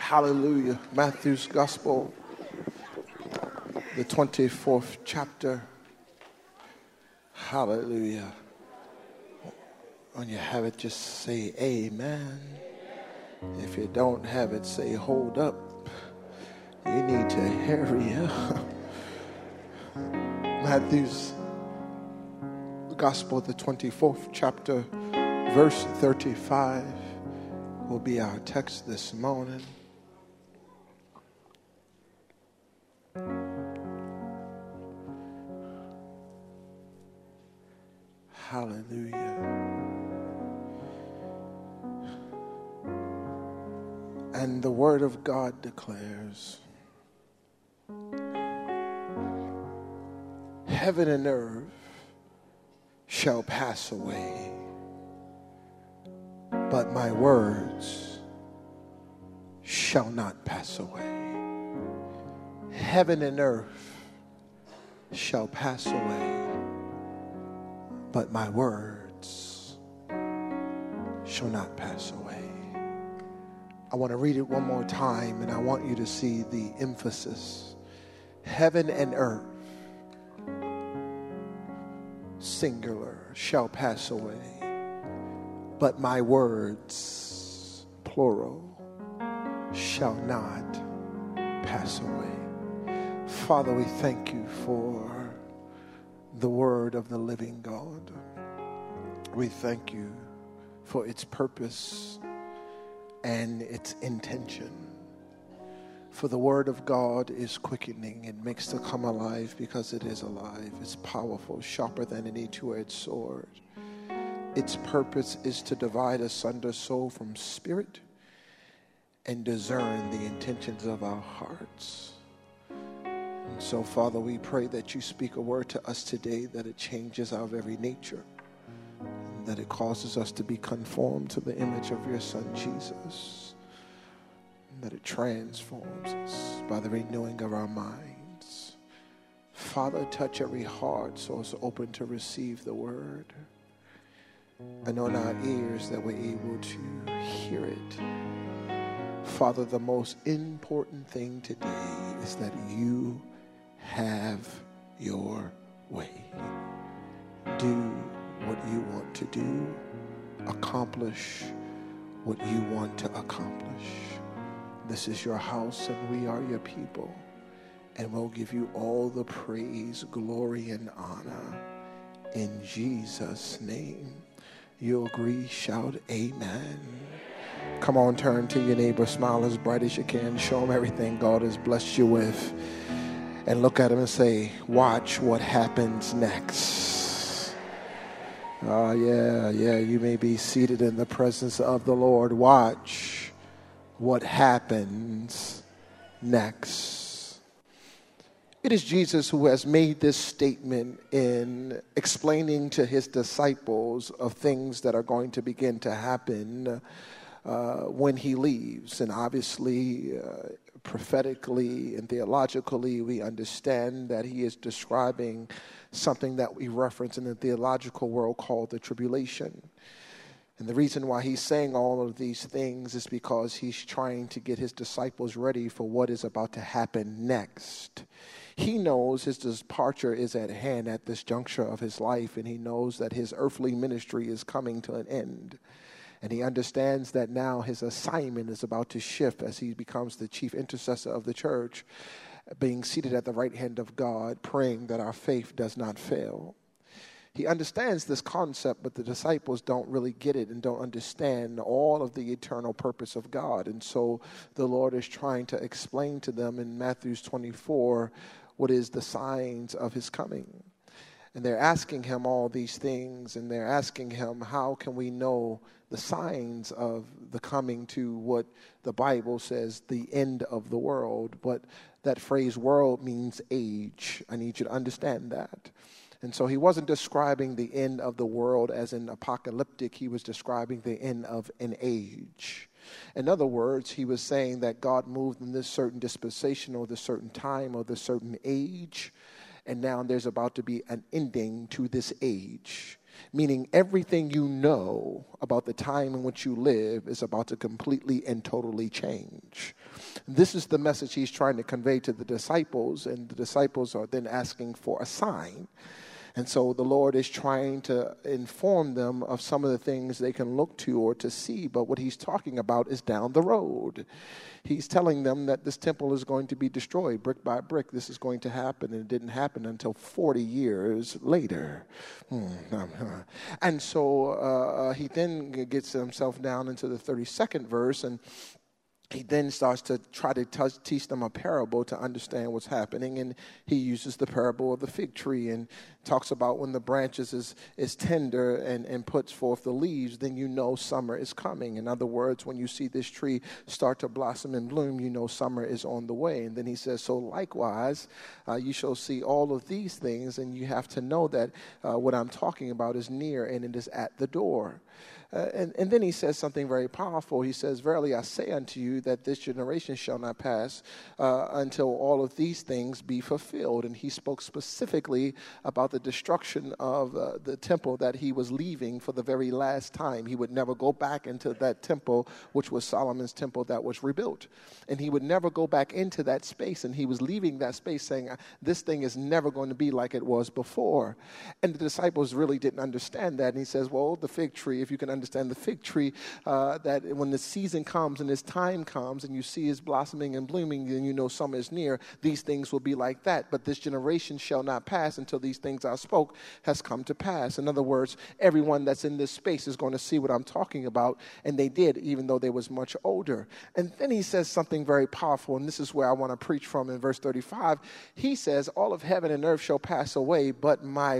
Hallelujah. Matthew's Gospel, the 24th chapter. Hallelujah. When you have it, just say amen. If you don't have it, say hold up. You need to hurry up. Matthew's Gospel, the 24th chapter, verse 35 will be our text this morning. Hallelujah. And the word of God declares, heaven and earth shall pass away, but my words shall not pass away. Heaven and earth shall pass away, but my words shall not pass away. I want to read it one more time, and I want you to see the emphasis. Heaven and earth, singular, shall pass away, but my words, plural, shall not pass away. Father, we thank you for the word of the living God. We thank you for its purpose and its intention. For the word of God is quickening. It makes to come alive because it is alive. It's powerful, sharper than any two-edged sword. Its purpose is to divide asunder soul from spirit and discern the intentions of our hearts. And so, Father, we pray that you speak a word to us today, that it changes our very nature, and that it causes us to be conformed to the image of your Son, Jesus, and that it transforms us by the renewing of our minds. Father, touch every heart so it's open to receive the word, and on our ears that we're able to hear it. Father, the most important thing today is that you have your way. Do what you want to do. Accomplish what you want to accomplish. This is your house and we are your people. And we'll give you all the praise, glory, and honor. In Jesus' name. You agree? Shout amen. Come on, turn to your neighbor, smile as bright as you can, show him everything God has blessed you with, and look at him and say, watch what happens next. Yeah, you may be seated in the presence of the Lord. Watch what happens next. It is Jesus who has made this statement in explaining to his disciples of things that are going to begin to happen when he leaves. And obviously, prophetically and theologically, we understand that he is describing something that we reference in the theological world called the tribulation. And the reason why he's saying all of these things is because he's trying to get his disciples ready for what is about to happen next. He knows his departure is at hand at this juncture of his life, and he knows that his earthly ministry is coming to an end. And he understands that now his assignment is about to shift as he becomes the chief intercessor of the church, being seated at the right hand of God, praying that our faith does not fail. He understands this concept, but the disciples don't really get it and don't understand all of the eternal purpose of God. And so the Lord is trying to explain to them in Matthew 24 what is the signs of his coming. And they're asking him all these things, and they're asking him, how can we know the signs of the coming to what the Bible says, the end of the world? But that phrase world means age. I need you to understand that. And so he wasn't describing the end of the world as in apocalyptic. He was describing the end of an age. In other words, he was saying that God moved in this certain dispensation or this certain time or this certain age, and now there's about to be an ending to this age. Meaning everything you know about the time in which you live is about to completely and totally change. This is the message he's trying to convey to the disciples, and the disciples are then asking for a sign. And so the Lord is trying to inform them of some of the things they can look to or to see. But what he's talking about is down the road. He's telling them that this temple is going to be destroyed brick by brick. This is going to happen, and it didn't happen until 40 years later. And so he then gets himself down into the 32nd verse, and he then starts to try to teach them a parable to understand what's happening. And he uses the parable of the fig tree and talks about when the branches is tender and puts forth the leaves, then you know summer is coming. In other words, when you see this tree start to blossom and bloom, you know summer is on the way. And then he says, so likewise, you shall see all of these things, and you have to know that what I'm talking about is near and it is at the door. And then he says something very powerful. He says, verily I say unto you that this generation shall not pass until all of these things be fulfilled. And he spoke specifically about the destruction of the temple that he was leaving for the very last time. He would never go back into that temple, which was Solomon's temple that was rebuilt. And he would never go back into that space. And he was leaving that space saying, this thing is never going to be like it was before. And the disciples really didn't understand that. And he says, well, the fig tree, if you can understand the fig tree, that when the season comes and this time comes and you see it's blossoming and blooming, then you know summer is near. These things will be like that. But this generation shall not pass until these things I spoke has come to pass. In other words, everyone that's in this space is going to see what I'm talking about. And they did, even though they was much older. And then he says something very powerful, and this is where I want to preach from in verse 35. He says, all of heaven and earth shall pass away, but my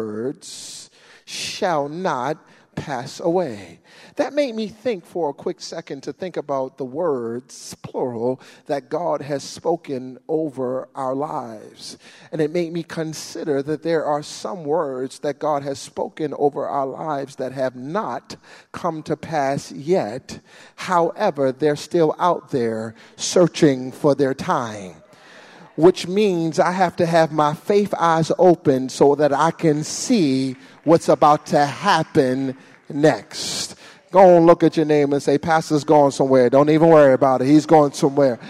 words shall not pass away. That made me think for a quick second to think about the words, plural, that God has spoken over our lives. And it made me consider that there are some words that God has spoken over our lives that have not come to pass yet. However, they're still out there searching for their time. Which means I have to have my faith eyes open so that I can see what's about to happen next. Go and look at your neighbor and say, Pastor's going somewhere. Don't even worry about it. He's going somewhere.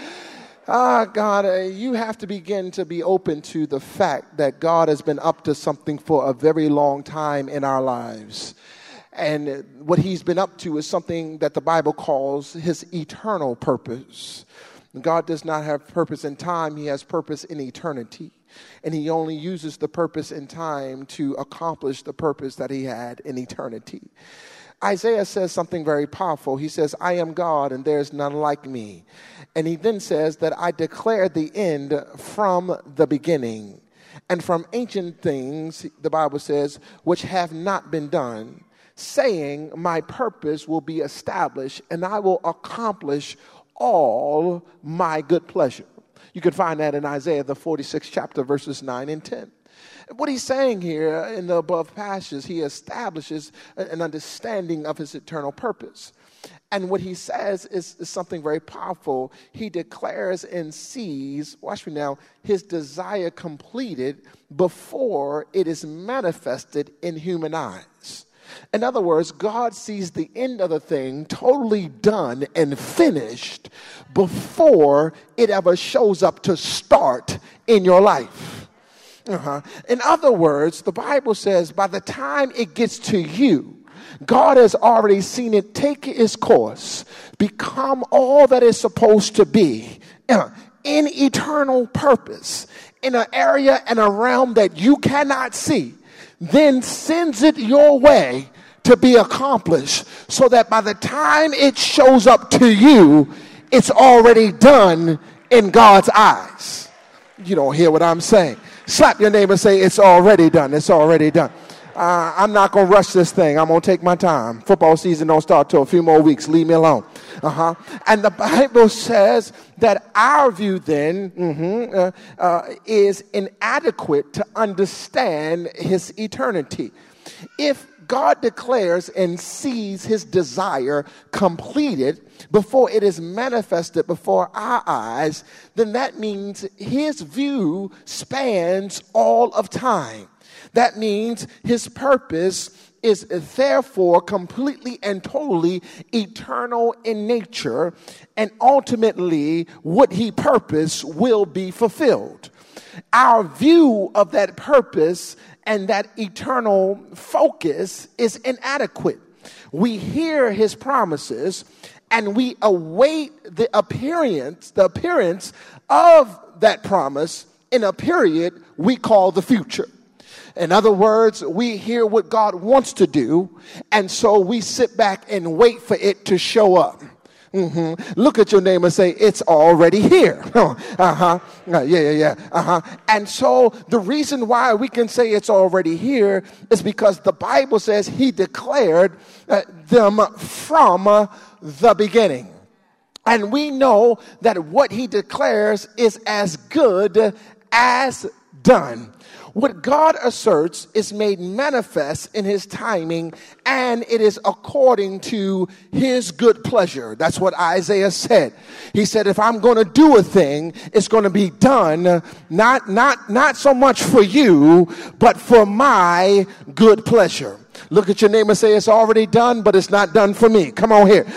God, you have to begin to be open to the fact that God has been up to something for a very long time in our lives. And what he's been up to is something that the Bible calls his eternal purpose. God does not have purpose in time. He has purpose in eternity. And he only uses the purpose in time to accomplish the purpose that he had in eternity. Isaiah says something very powerful. He says, I am God and there is none like me. And he then says that I declare the end from the beginning. And from ancient things, the Bible says, which have not been done, saying, my purpose will be established and I will accomplish all my good pleasure. You can find that in Isaiah, the 46th chapter, verses 9 and 10. What he's saying here in the above passages, he establishes an understanding of his eternal purpose. And what he says is something very powerful. He declares and sees, watch me now, his desire completed before it is manifested in human eyes. In other words, God sees the end of the thing totally done and finished before it ever shows up to start in your life. In other words, the Bible says by the time it gets to you, God has already seen it take its course, become all that it's supposed to be in eternal purpose, in an area and a realm that you cannot see. Then sends it your way to be accomplished so that by the time it shows up to you, it's already done in God's eyes. You don't hear what I'm saying. Slap your neighbor and say, it's already done. It's already done. I'm not going to rush this thing. I'm going to take my time. Football season don't start till a few more weeks. Leave me alone. And the Bible says that our view then is inadequate to understand his eternity. If God declares and sees his desire completed before it is manifested before our eyes, then that means his view spans all of time. That means his purpose is therefore completely and totally eternal in nature, and ultimately what he purposed will be fulfilled. Our view of that purpose and that eternal focus is inadequate. We hear his promises and we await the appearance of that promise in a period we call the future. In other words, we hear what God wants to do, and so we sit back and wait for it to show up. Look at your neighbor and say, it's already here. And so the reason why we can say it's already here is because the Bible says he declared them from the beginning. And we know that what he declares is as good as done. What God asserts is made manifest in his timing, and it is according to his good pleasure. That's what Isaiah said. He said, if I'm going to do a thing, it's going to be done not so much for you, but for my good pleasure. Look at your neighbor and say, it's already done, but it's not done for me. Come on here.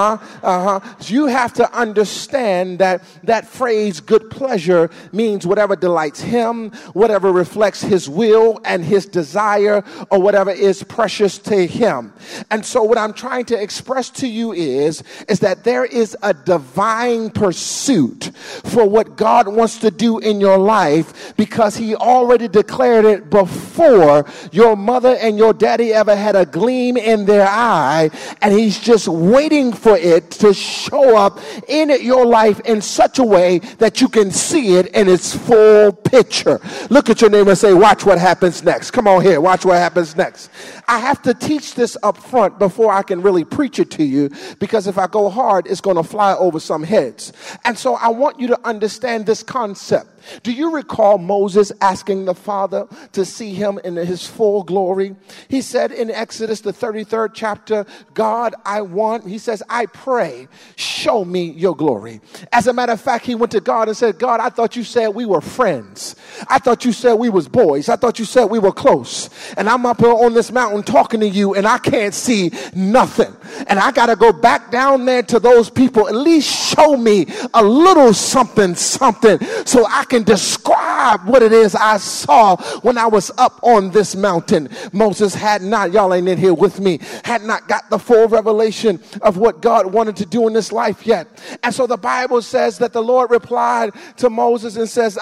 So you have to understand that phrase, good pleasure, means whatever delights him, whatever reflects his will and his desire, or whatever is precious to him. And so what I'm trying to express to you is that there is a divine pursuit for what God wants to do in your life, because he already declared it before your mother and your daddy ever had a gleam in their eye, and he's just waiting for it to show up in your life in such a way that you can see it in its full picture. Look at your neighbor and say, watch what happens next. Come on here, watch what happens next. I have to teach this up front before I can really preach it to you, because if I go hard, it's going to fly over some heads. And so I want you to understand this concept. Do you recall Moses asking the Father to see him in his full glory? He said in Exodus, the 33rd chapter, God, he says, I pray, show me your glory. As a matter of fact, he went to God and said, God, I thought you said we were friends. I thought you said we was boys. I thought you said we were close. And I'm up here on this mountain talking to you, and I can't see nothing. And I got to go back down there to those people. At least show me a little something, so I can describe what it is I saw when I was up on this mountain. Moses had not, y'all ain't in here with me, had not got the full revelation of what God wanted to do in this life yet. And so the Bible says that the Lord replied to Moses and says,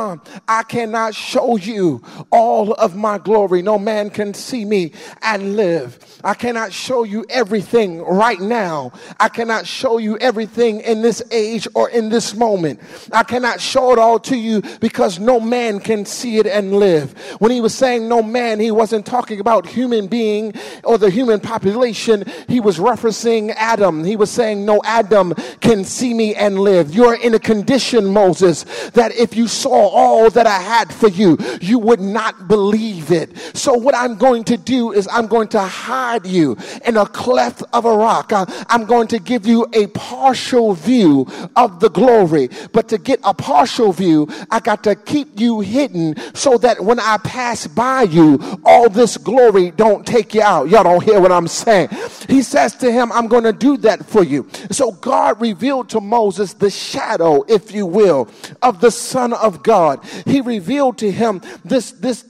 I cannot show you all of my glory. No man can see me and live. I cannot show you everything right now. I cannot show you everything in this age or in this moment. I cannot show it all to you because no man can see it and live. When he was saying no man, he wasn't talking about human being or the human population. He was referencing Adam. He was saying no Adam can see me and live. You're in a condition, Moses, that if you saw all that I had for you, you would not believe it. So what I'm going to do is I'm going to hide you in a cleft of a rock. I'm going to give you a partial view of the glory. But to get a partial view, I got to keep you hidden so that when I pass by you, all this glory don't take you out. Y'all don't hear what I'm saying. He says to him, I'm going to do that for you. So God revealed to Moses the shadow, if you will, of the Son of God. He revealed to him this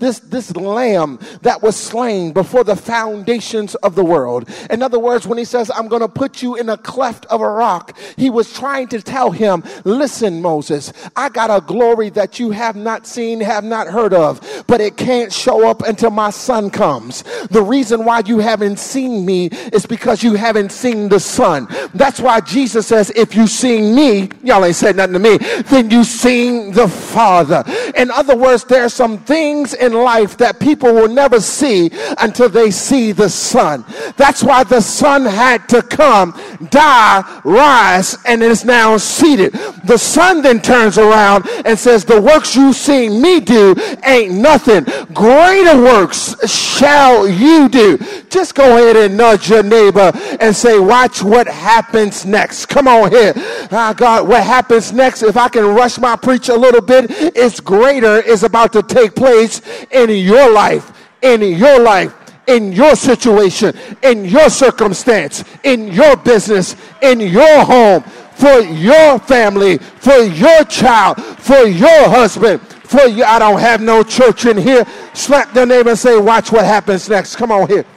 lamb that was slain before the foundations of the world. In other words, when he says, I'm going to put you in a cleft of a rock, he was trying to tell him, listen, Moses, I got a glory that you have not seen, have not heard of, but it can't show up until my Son comes. The reason why you haven't seen me is because you haven't seen the Son. That's why Jesus says, if you seen me, y'all ain't said nothing to me, then you seen the Father. In other words, there are some things in life that people will never see until they see the Son. That's why the Son had to come, die, rise, and is now seated. The Son then turns around and says, the works you seen me do ain't nothing. Greater works shall you do. Just go ahead and nudge your neighbor and say, watch what happens next. Come on here. God, what happens next, if I can rush my preach a little bit, it's greater is about to take place in your life, in your life, in your situation, in your circumstance, in your business, in your home, for your family, for your child, for your husband, for you. I don't have no church in here. Slap their neighbor and say, watch what happens next. Come on here.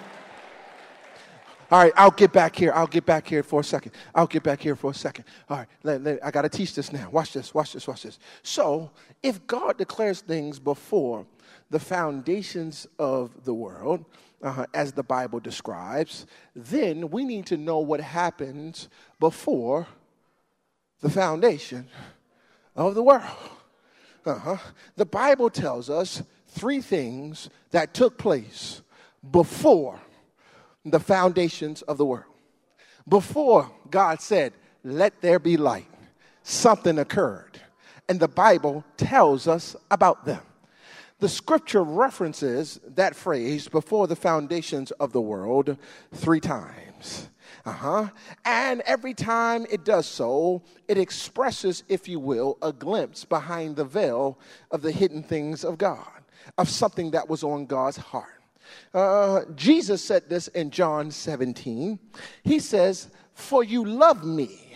All right, I'll get back here. I'll get back here for a second. All right, I got to teach this now. Watch this. So, if God declares things before the foundations of the world, as the Bible describes, then we need to know what happens before the foundation of the world. The Bible tells us three things that took place before the foundations of the world. Before God said, let there be light, something occurred. And the Bible tells us about them. The scripture references that phrase, before the foundations of the world, 3 times. And every time it does so, it expresses, if you will, a glimpse behind the veil of the hidden things of God, of something that was on God's heart. Jesus said this in John 17. He says, for you loved me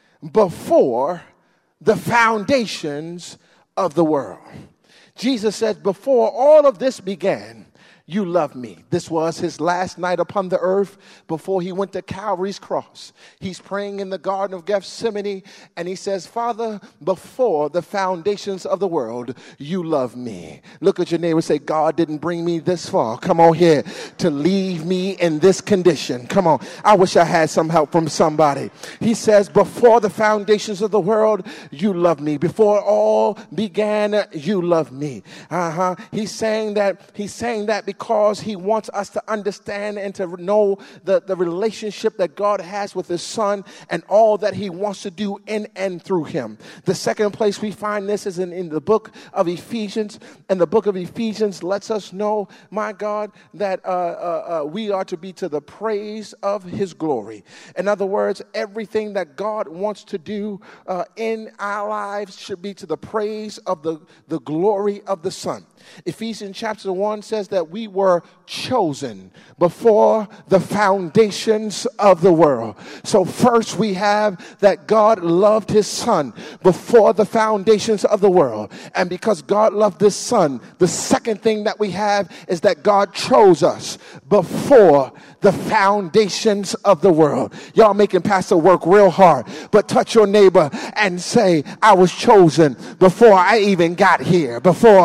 before the foundations of the world. Jesus said, before all of this began, you loved me. This was his last night upon the earth before he went to Calvary's cross. He's praying in the Garden of Gethsemane, and he says, Father, before the foundations of the world, you loved me. Look at your neighbor and say, God didn't bring me this far. Come on here to leave me in this condition. Come on. I wish I had some help from somebody. He says, before the foundations of the world, you loved me. Before all began, you loved me. He's saying that because he wants us to understand and to know the relationship that God has with his son and all that he wants to do in and through him. The second place we find this is in the book of Ephesians. And the book of Ephesians lets us know, my God, that we are to be to the praise of his glory. In other words, everything that God wants to do in our lives should be to the praise of the glory of the Son. Ephesians chapter 1 says that we were chosen before the foundations of the world. So first we have that God loved his son before the foundations of the world. And because God loved this son, the second thing that we have is that God chose us before the foundations of the world. Y'all making Pastor work real hard, but touch your neighbor and say, I was chosen before I even got here.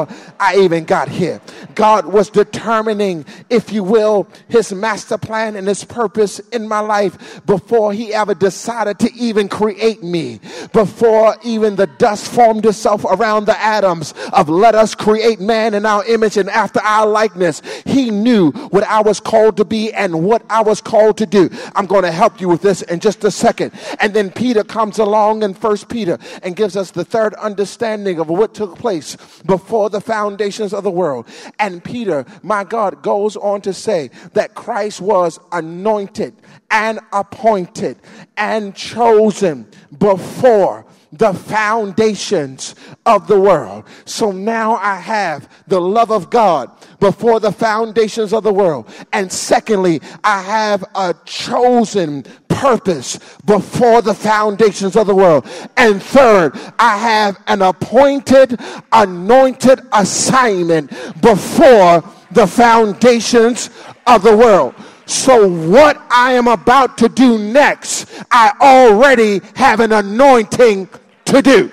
God was determining, if you will, his master plan and his purpose in my life before he ever decided to even create me. Before even the dust formed itself around the atoms of let us create man in our image and after our likeness. He knew what I was called to be and what I was called to do. I'm going to help you with this in just a second. And then Peter comes along in 1 Peter and gives us the third understanding of what took place before the foundations of the world. And Peter, my God, goes on to say that Christ was anointed and appointed and chosen before the foundations of the world. So now I have the love of God before the foundations of the world. And secondly, I have a chosen purpose before the foundations of the world. And third, I have an appointed, anointed assignment before the foundations of the world. So what I am about to do next, I already have an anointing to do.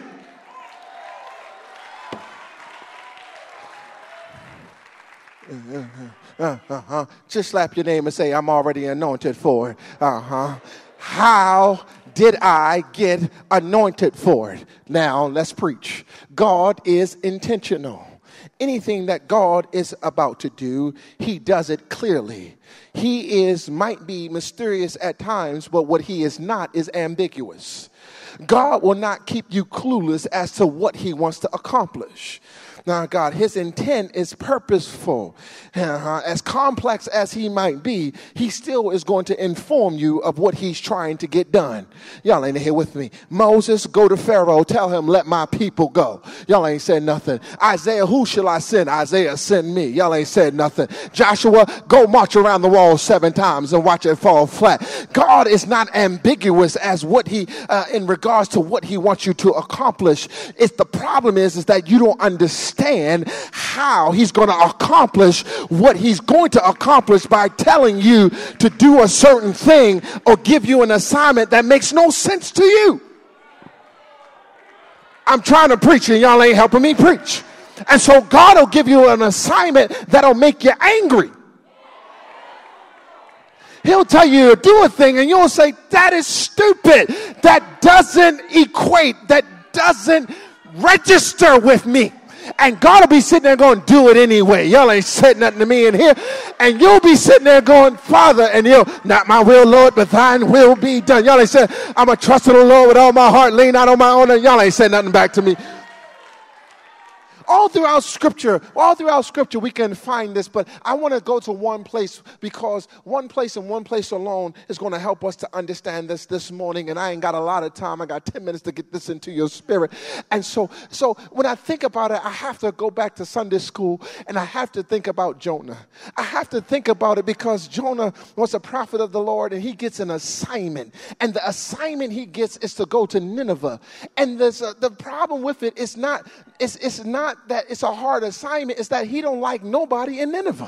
Just slap your name and say, I'm already anointed for it. How did I get anointed for it? Now let's preach. God is intentional. Anything that God is about to do, he does it clearly. He might be mysterious at times, but what he is not is ambiguous. God will not keep you clueless as to what he wants to accomplish. Now, God, his intent is purposeful. As complex as he might be, he still is going to inform you of what he's trying to get done. Y'all ain't here with me. Moses, go to Pharaoh. Tell him, let my people go. Y'all ain't said nothing. Isaiah, who shall I send? Isaiah, send me. Y'all ain't said nothing. Joshua, go march around the wall 7 times and watch it fall flat. God is not ambiguous as what he, in regards to what he wants you to accomplish. It's the problem is that you don't understand how he's going to accomplish what he's going to accomplish by telling you to do a certain thing or give you an assignment that makes no sense to you. I'm trying to preach and y'all ain't helping me preach. And so God will give you an assignment that'll make you angry. He'll tell you to do a thing and you'll say, that is stupid. That doesn't equate. That doesn't register with me. And God will be sitting there going, do it anyway. Y'all ain't said nothing to me in here. And you'll be sitting there going, Father, and you'll, not my will, Lord, but thine will be done. Y'all ain't said, I'm going to trust in the Lord with all my heart, lean not on my own. And y'all ain't said nothing back to me. All throughout scripture, we can find this, but I want to go to one place because one place and one place alone is going to help us to understand this morning. And I ain't got a lot of time. I got 10 minutes to get this into your spirit. And so when I think about it, I have to go back to Sunday school and I have to think about Jonah. I have to think about it because Jonah was a prophet of the Lord and he gets an assignment. And the assignment he gets is to go to Nineveh. And the problem with it is not that it's a hard assignment, it's that he don't like nobody in Nineveh.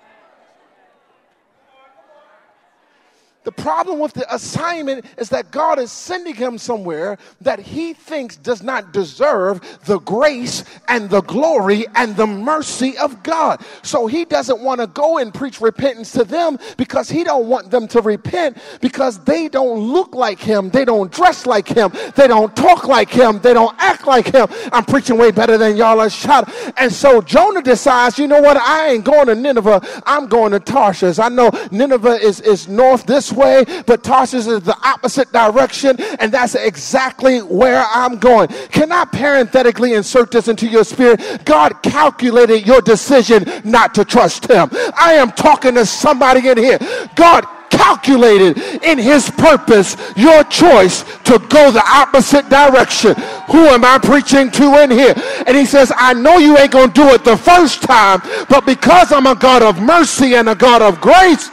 The problem with the assignment is that God is sending him somewhere that he thinks does not deserve the grace and the glory and the mercy of God. So he doesn't want to go and preach repentance to them because he don't want them to repent because they don't look like him. They don't dress like him. They don't talk like him. They don't act like him. I'm preaching way better than y'all are shot. And so Jonah decides, you know what? I ain't going to Nineveh. I'm going to Tarshish. I know Nineveh is north this way, but Tarshish is the opposite direction, and that's exactly where I'm going. Can I parenthetically insert this into your spirit? God calculated your decision not to trust him. I am talking to somebody in here. God calculated in his purpose your choice to go the opposite direction. Who am I preaching to in here? And he says, I know you ain't gonna do it the first time, but because I'm a God of mercy and a God of grace,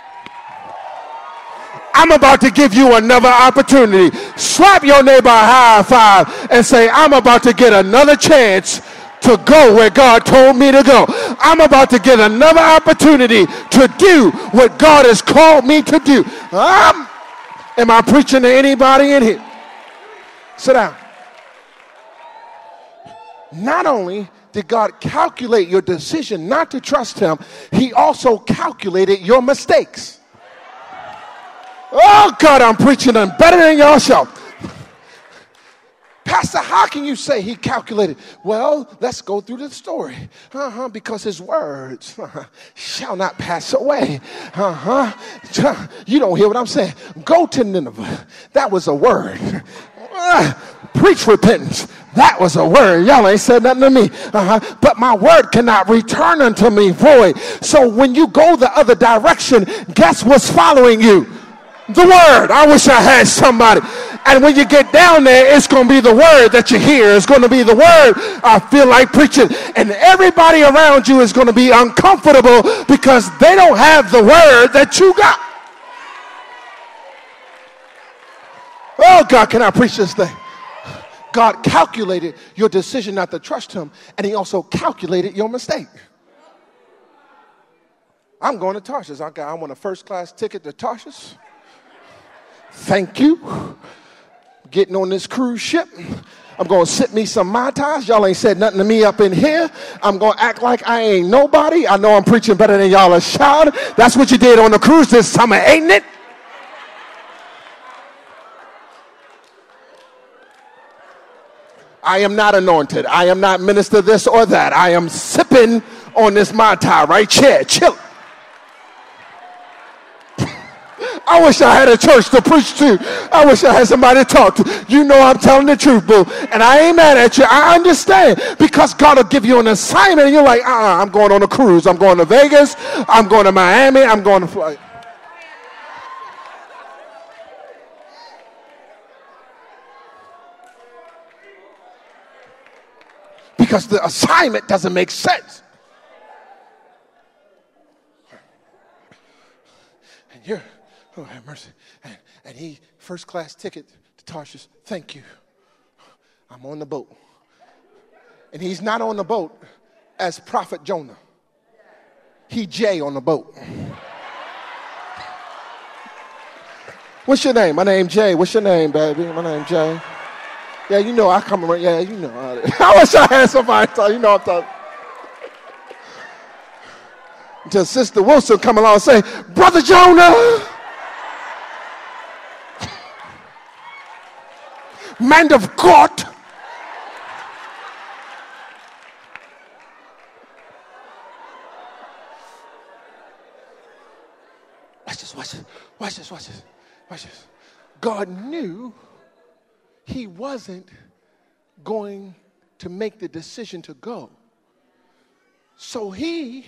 I'm about to give you another opportunity. Slap your neighbor a high five and say, I'm about to get another chance to go where God told me to go. I'm about to get another opportunity to do what God has called me to do. Am I preaching to anybody in here? Sit down. Not only did God calculate your decision not to trust him, he also calculated your mistakes. Oh, God, I'm preaching them better than y'all show. Pastor, how can you say he calculated? Well, let's go through the story. Because his words shall not pass away. You don't hear what I'm saying. Go to Nineveh. That was a word. Preach repentance. That was a word. Y'all ain't said nothing to me. But my word cannot return unto me void. So when you go the other direction, guess what's following you? The word. I wish I had somebody. And when you get down there, it's going to be the word that you hear. It's going to be the word I feel like preaching. And everybody around you is going to be uncomfortable because they don't have the word that you got. Oh, God, can I preach this thing? God calculated your decision not to trust him, and he also calculated your mistake. I'm going to Tarshish. I want a first-class ticket to Tarshish. Thank you. Getting on this cruise ship. I'm going to sip me some Mai Tais. Y'all ain't said nothing to me up in here. I'm going to act like I ain't nobody. I know I'm preaching better than y'all are shouting. That's what you did on the cruise this summer, ain't it? I am not anointed. I am not minister this or that. I am sipping on this Mai Tai right here. Chill. I wish I had a church to preach to. I wish I had somebody to talk to. You know I'm telling the truth, boo. And I ain't mad at you. I understand. Because God will give you an assignment and you're like, I'm going on a cruise. I'm going to Vegas. I'm going to Miami. I'm going to fly. Because the assignment doesn't make sense. And you're, oh, have mercy. And he, first class ticket to Tarshish. Thank you. I'm on the boat. And he's not on the boat as Prophet Jonah. He Jay on the boat. What's your name? My name Jay. What's your name, baby? My name Jay. Yeah, you know I come around. Yeah, you know. I wish I had somebody to talk. You know I'm talking. Until Sister Wilson come along and say, Brother Jonah, man of God. Watch this. God knew he wasn't going to make the decision to go. So he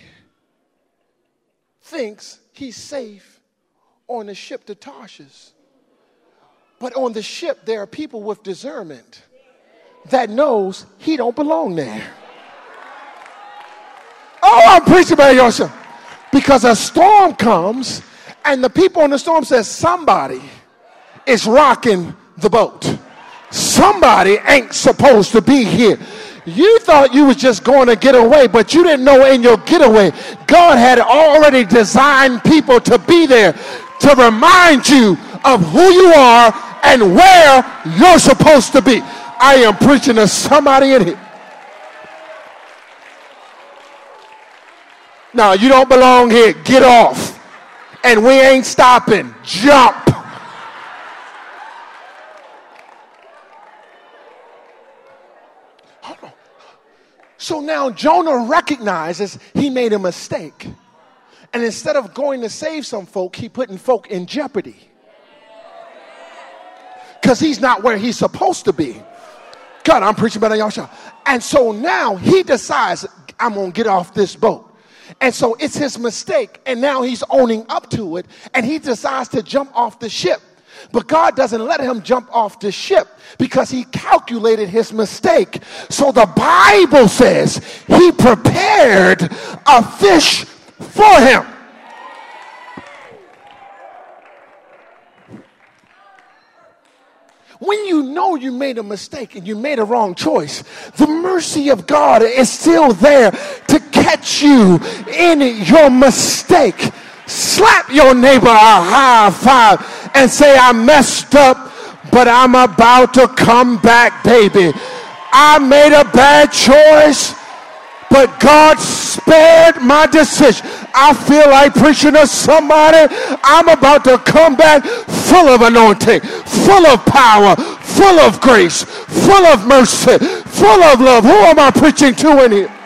thinks he's safe on the ship to Tarshish. But on the ship, there are people with discernment that knows he don't belong there. Oh, I'm preaching about yourself. Because a storm comes and the people on the storm says somebody is rocking the boat. Somebody ain't supposed to be here. You thought you was just going to get away, but you didn't know in your getaway, God had already designed people to be there to remind you of who you are and where you're supposed to be. I am preaching to somebody in here. No, you don't belong here. Get off. And we ain't stopping. Jump. So now Jonah recognizes he made a mistake. And instead of going to save some folk, he putting folk in jeopardy. Because he's not where he's supposed to be. God, I'm preaching better than y'all. And so now he decides, I'm going to get off this boat. And so it's his mistake. And now he's owning up to it. And he decides to jump off the ship. But God doesn't let him jump off the ship because he calculated his mistake. So the Bible says he prepared a fish for him. When you know you made a mistake and you made a wrong choice, the mercy of God is still there to catch you in your mistake. Slap your neighbor a high five and say, I messed up, but I'm about to come back, baby. I made a bad choice, but God spared my decision. I feel like preaching to somebody. I'm about to come back full of anointing, full of power, full of grace, full of mercy, full of love. Who am I preaching to in here?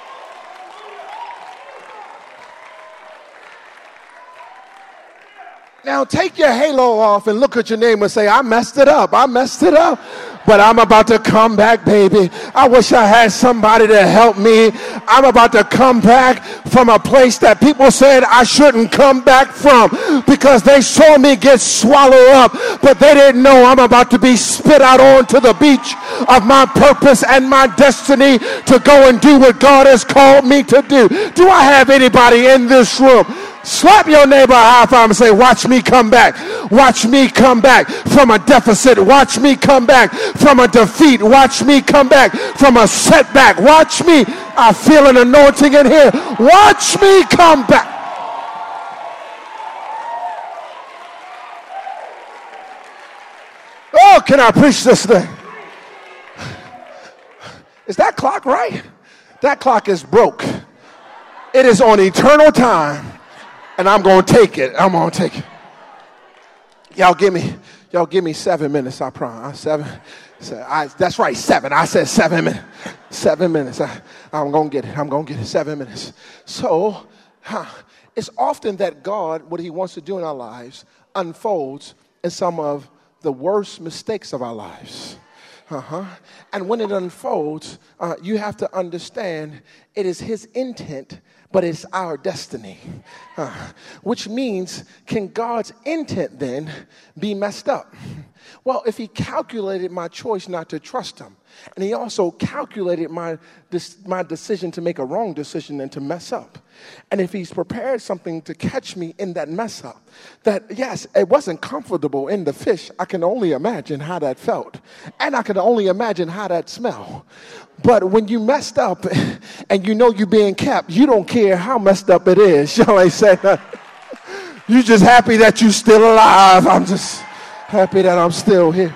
Now take your halo off and look at your neighbor and say, I messed it up. But I'm about to come back, baby. I wish I had somebody to help me. I'm about to come back from a place that people said I shouldn't come back from because they saw me get swallowed up, but they didn't know I'm about to be spit out onto the beach of my purpose and my destiny to go and do what God has called me to do. Do I have anybody in this room? Slap your neighbor a high five and say, watch me come back. Watch me come back from a deficit. Watch me come back from a defeat. Watch me come back from a setback. Watch me. I feel an anointing in here. Watch me come back. Oh, can I preach this thing? Is that clock right? That clock is broke. It is on eternal time. And I'm going to take it. I'm going to take it. Y'all give me 7 minutes, I promise. That's right, 7. I said 7 minutes. 7 minutes. I'm going to get it. I'm going to get it. 7 minutes. So, it's often that God, what he wants to do in our lives, unfolds in some of the worst mistakes of our lives. And when it unfolds, you have to understand it is his intent, but it's our destiny. Which means, can God's intent then be messed up? Well, if he calculated my choice not to trust him, and he also calculated my decision to make a wrong decision and to mess up, and if he's prepared something to catch me in that mess up, that yes, it wasn't comfortable in the fish. I can only imagine how that felt. And I can only imagine how that smelled. But when you messed up and you know you're being kept, you don't care how messed up it is. Shall I say that? You're just happy that you're still alive. I'm just happy that I'm still here.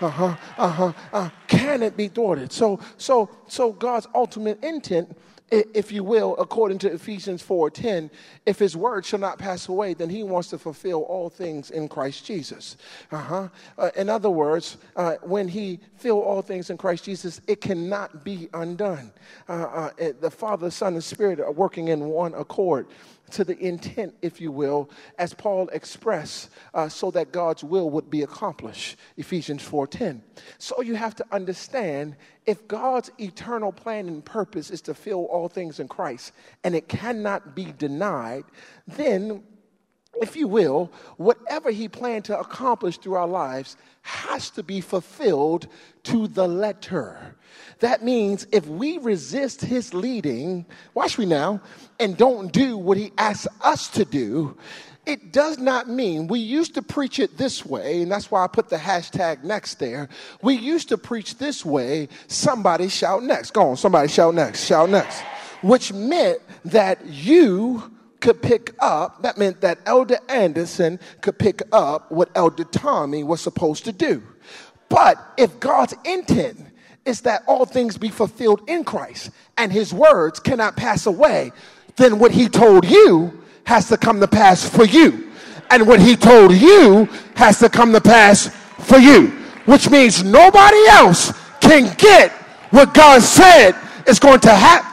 Can it be thwarted? So God's ultimate intent, if you will, according to Ephesians 4:10, if his word shall not pass away, then he wants to fulfill all things in Christ Jesus. In other words, when he fill all things in Christ Jesus, it cannot be undone. The Father, Son, and Spirit are working in one accord to the intent, if you will, as Paul expressed, so that God's will would be accomplished, Ephesians 4:10. So you have to understand, if God's eternal plan and purpose is to fill all things in Christ, and it cannot be denied, then, if you will, whatever he planned to accomplish through our lives has to be fulfilled to the letter. That means if we resist his leading, watch me now, and don't do what he asks us to do, it does not mean, we used to preach it this way, and that's why I put the hashtag next there. We used to preach this way, somebody shout next. Go on, somebody shout next, shout next. Which meant that you could pick up, that meant that Elder Anderson could pick up what Elder Tommy was supposed to do. But if God's intent is that all things be fulfilled in Christ and his words cannot pass away, then what he told you has to come to pass for you. And what he told you has to come to pass for you. Which means nobody else can get what God said is going to happen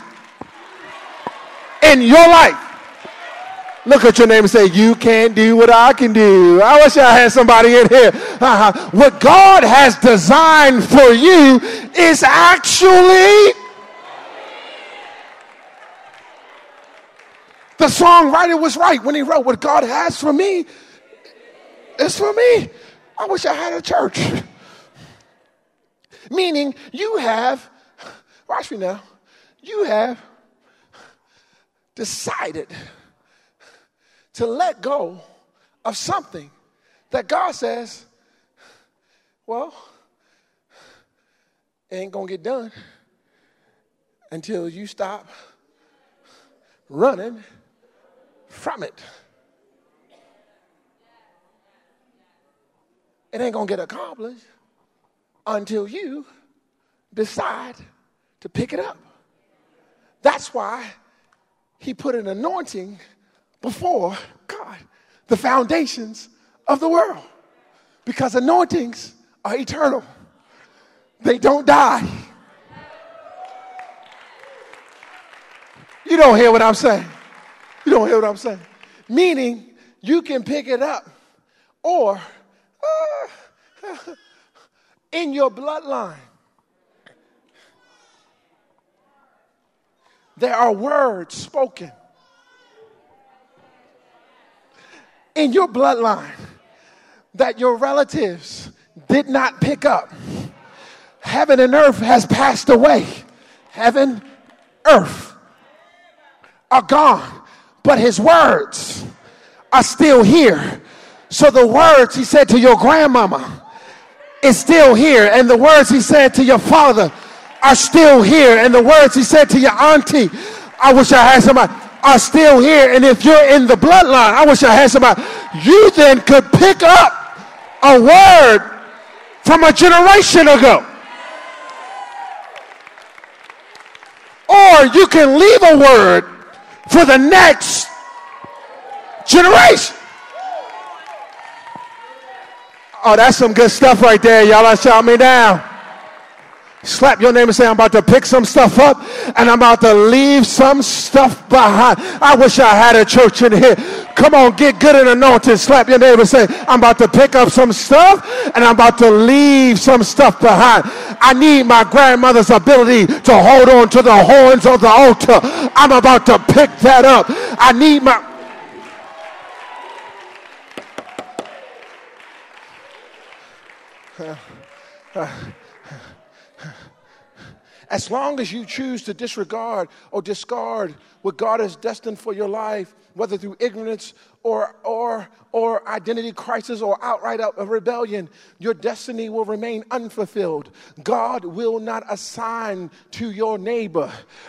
in your life. Look at your neighbor and say, you can't do what I can do. I wish I had somebody in here. What God has designed for you is actually... The songwriter was right when he wrote, what God has for me is for me. I wish I had a church. Meaning you have, watch me now, you have decided to let go of something that God says, well, it ain't going to get done until you stop running from it. It ain't going to get accomplished until you decide to pick it up. That's why he put an anointing before God, the foundations of the world. Because anointings are eternal. They don't die. You don't hear what I'm saying. You don't hear what I'm saying. Meaning, you can pick it up or in your bloodline. There are words spoken in your bloodline that your relatives did not pick up. Heaven and earth has passed away. Heaven, earth are gone. But his words are still here. So the words he said to your grandmama is still here. And the words he said to your father are still here. And the words he said to your auntie, I wish I had somebody, are still here. And if you're in the bloodline, I wish I had somebody, you then could pick up a word from a generation ago. Or you can leave a word for the next generation. Oh, that's some good stuff right there. Y'all are shouting me down. Slap your neighbor and say, I'm about to pick some stuff up and I'm about to leave some stuff behind. I wish I had a church in here. Come on, get good and anointed. Slap your neighbor and say, I'm about to pick up some stuff and I'm about to leave some stuff behind. I need my grandmother's ability to hold on to the horns of the altar. I'm about to pick that up. I need my... As long as you choose to disregard or discard what God has destined for your life, whether through ignorance or identity crisis or outright rebellion, your destiny will remain unfulfilled. God will not assign to your neighbor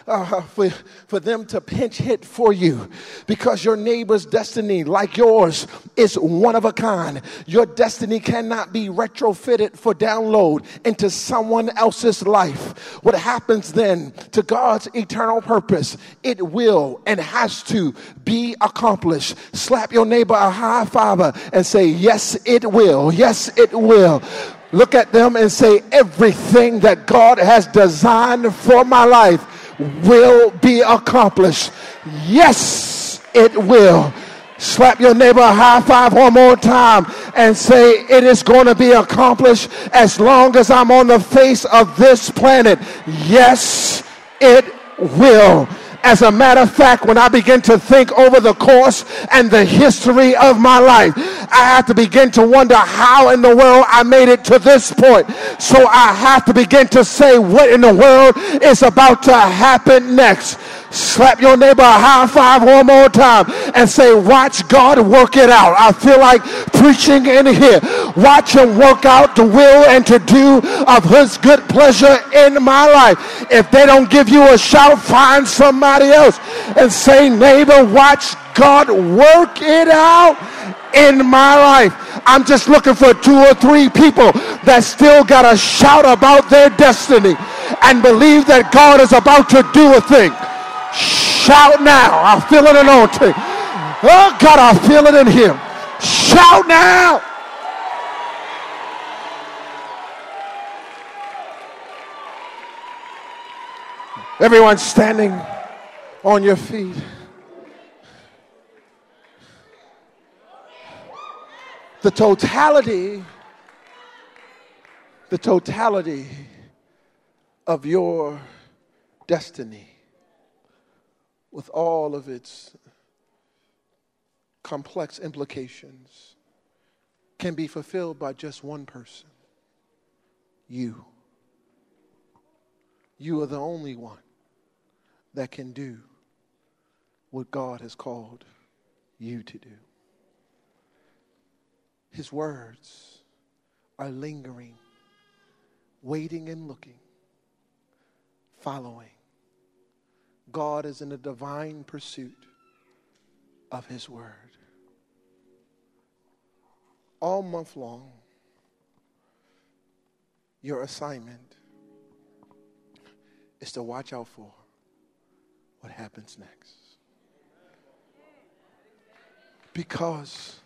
for them to pinch hit for you, because your neighbor's destiny, like yours, is one of a kind. Your destiny cannot be retrofitted for download into someone else's life. What happens then to God's eternal purpose, it will and has to be accomplished. Slap your neighbor a high fiver and say, yes, it will. Yes, it will. Look at them and say, everything that God has designed for my life will be accomplished. Yes, it will. Slap your neighbor a high five one more time and say, it is going to be accomplished as long as I'm on the face of this planet. Yes, it will. As a matter of fact, when I begin to think over the course and the history of my life, I have to begin to wonder how in the world I made it to this point. So I have to begin to say, what in the world is about to happen next? Slap your neighbor a high five one more time and say, watch God work it out. I feel like preaching in here. Watch him work out the will and to do of his good pleasure in my life. If they don't give you a shout, find somebody else and say, neighbor, watch God work it out in my life. I'm just looking for 2 or 3 people that still got a shout about their destiny and believe that God is about to do a thing. Shout now. I feel it anointing. Oh God, I feel it in here. Shout now. Everyone standing on your feet. The totality of your destiny, with all of its complex implications, can be fulfilled by just one person. You. You are the only one that can do what God has called you to do. His words are lingering, waiting and looking, following. God is in a divine pursuit of his word. All month long, your assignment is to watch out for what happens next. Because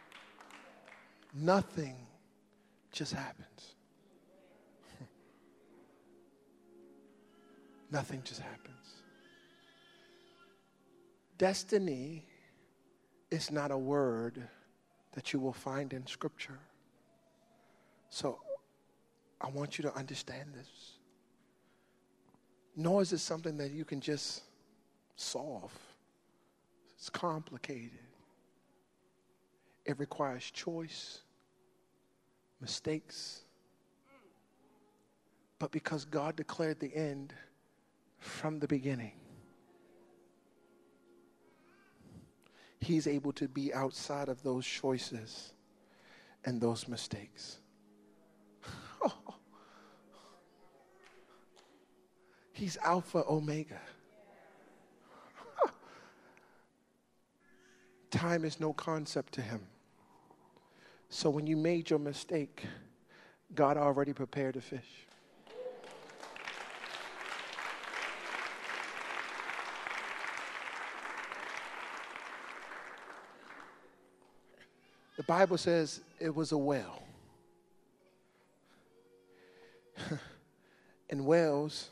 nothing just happens. Nothing just happens. Destiny is not a word that you will find in Scripture. So I want you to understand this. Nor is it something that you can just solve. It's complicated. It requires choice, mistakes. But because God declared the end from the beginning, he's able to be outside of those choices and those mistakes. He's Alpha, Omega. Time is no concept to him. So when you made your mistake, God already prepared a fish. The Bible says it was a whale. And whales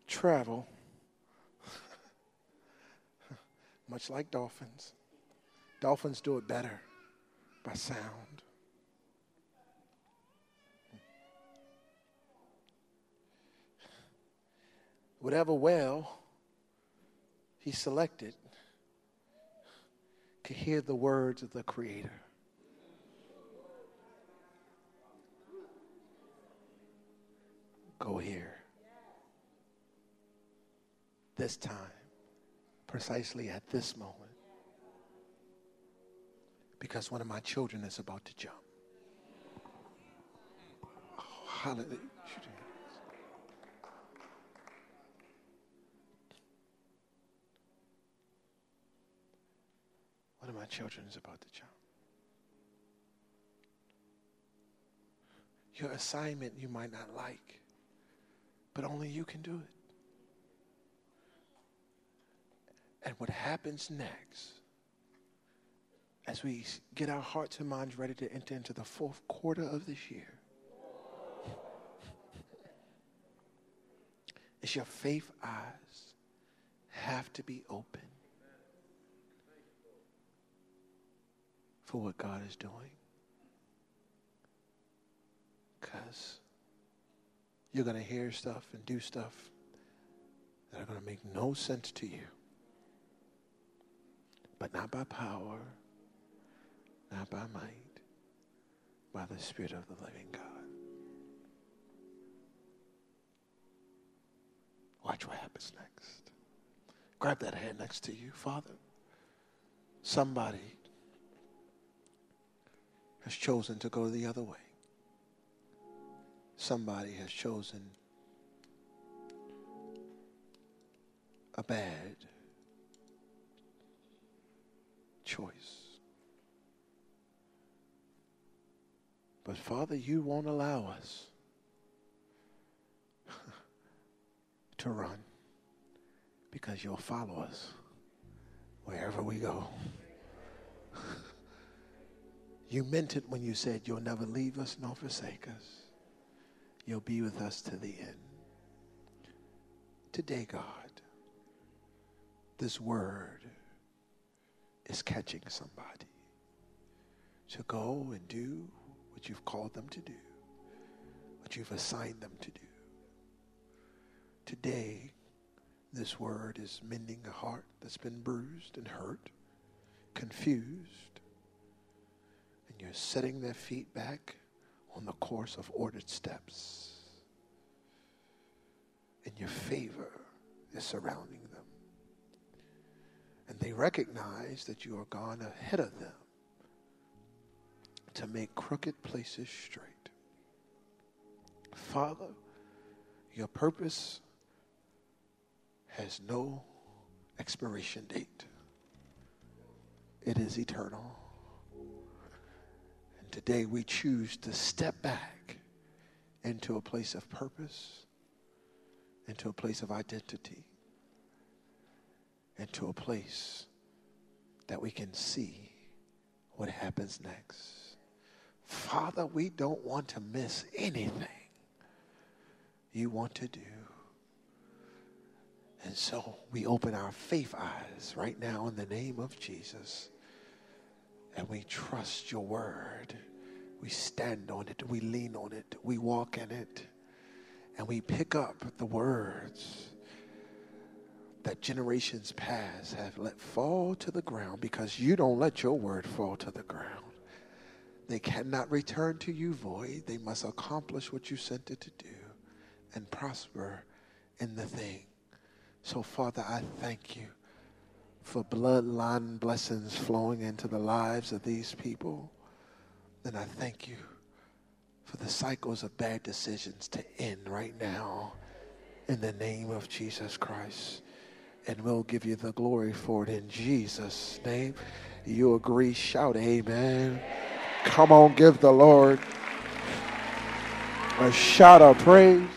travel, much like dolphins, Dolphins do it better by sound. Whatever whale he selected could hear the words of the Creator. Go here. This time, precisely at this moment, because one of my children is about to jump. Oh, hallelujah. One of my children is about to jump. Your assignment you might not like, but only you can do it. And what happens next, as we get our hearts and minds ready to enter into the fourth quarter of this year, is your faith eyes have to be open for what God is doing. Because you're going to hear stuff and do stuff that are going to make no sense to you. But not by power, not by might, by the Spirit of the living God. Watch what happens next. Grab that hand next to you. Father, somebody has chosen to go the other way. Somebody has chosen a bad choice. But Father, you won't allow us to run, because you'll follow us wherever we go. You meant it when you said you'll never leave us nor forsake us. You'll be with us to the end. Today, God, this word is catching somebody to go and do what you've called them to do, what you've assigned them to do. Today, this word is mending a heart that's been bruised and hurt, confused, and you're setting their feet back on the course of ordered steps. And your favor is surrounding them. And they recognize that you are gone ahead of them to make crooked places straight. Father, your purpose has no expiration date. It is eternal. And today we choose to step back into a place of purpose, into a place of identity, into a place that we can see what happens next. Father, we don't want to miss anything you want to do. And so we open our faith eyes right now in the name of Jesus. And we trust your word. We stand on it. We lean on it. We walk in it. And we pick up the words that generations past have let fall to the ground, because you don't let your word fall to the ground. They cannot return to you void. They must accomplish what you sent it to do and prosper in the thing. So, Father, I thank you for bloodline blessings flowing into the lives of these people. And I thank you for the cycles of bad decisions to end right now in the name of Jesus Christ. And we'll give you the glory for it in Jesus' name. You agree? Shout amen. Come on, give the Lord a shout of praise.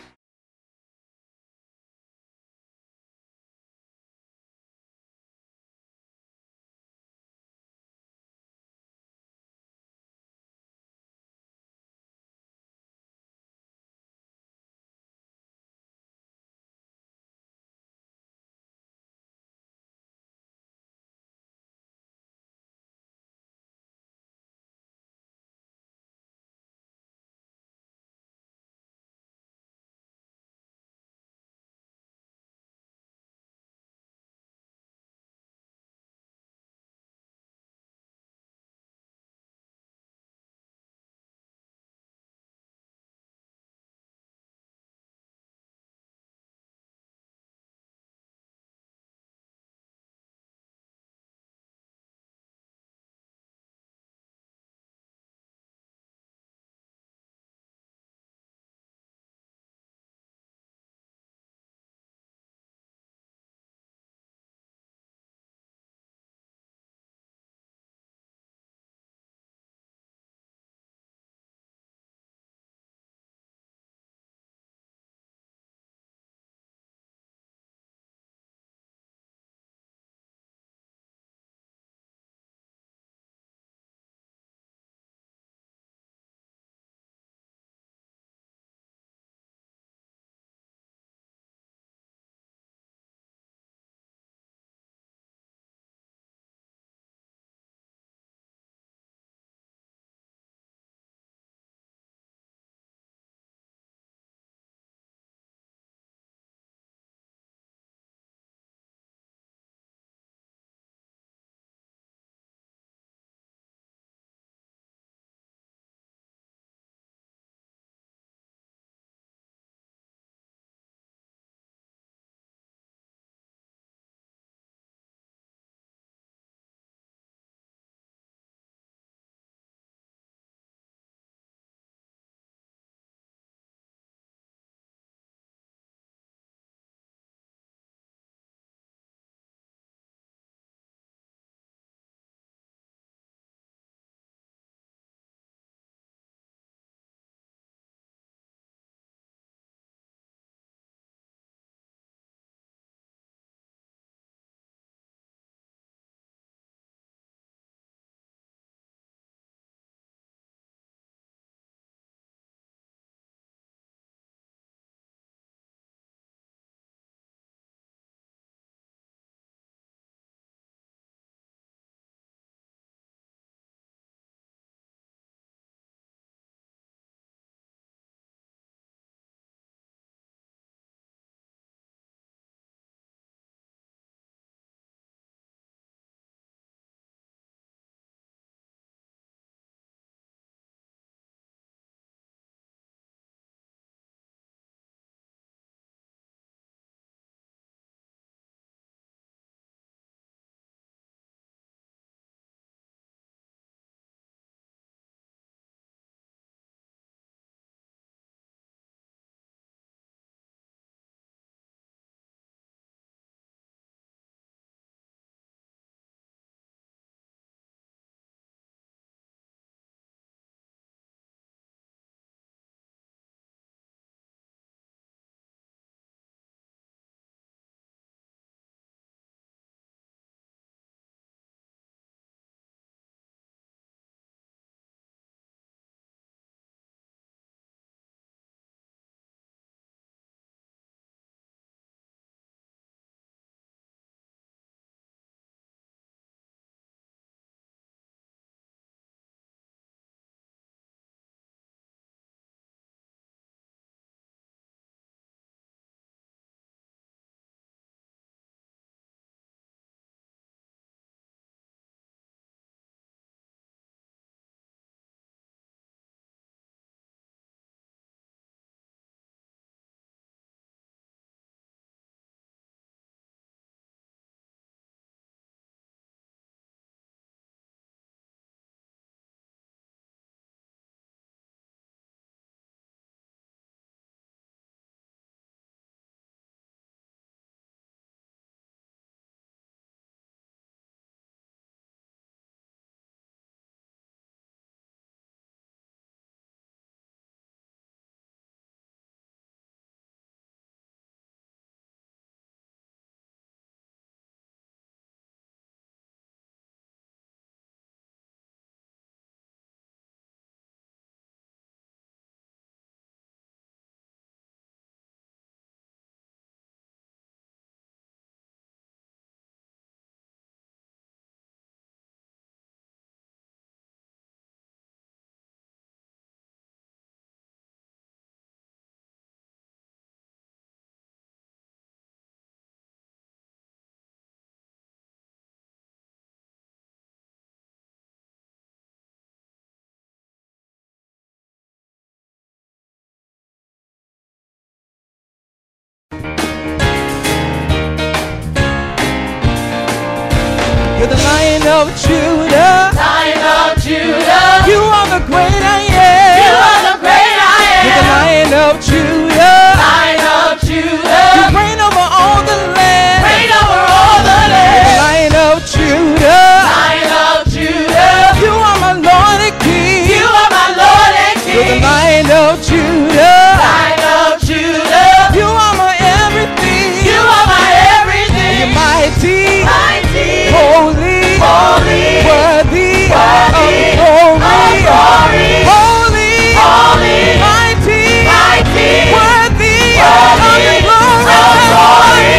You're the Lion of Judah. Lion of Judah. You are the great I am. You are the great I am. You're the Lion of Judah. Lion of Judah. You reign over all the land. Reign over all the land. You're the Lion of Judah. Lion of Judah. You are my Lord and King. You are my Lord and King. You're the Lion of Judah. Lion of Judah. You are my everything. You are my everything. You're mighty, Mighty, holy, holy, worthy, worthy of of glory, glory. holy, Holy, mighty, mighty, worthy, worthy of glory.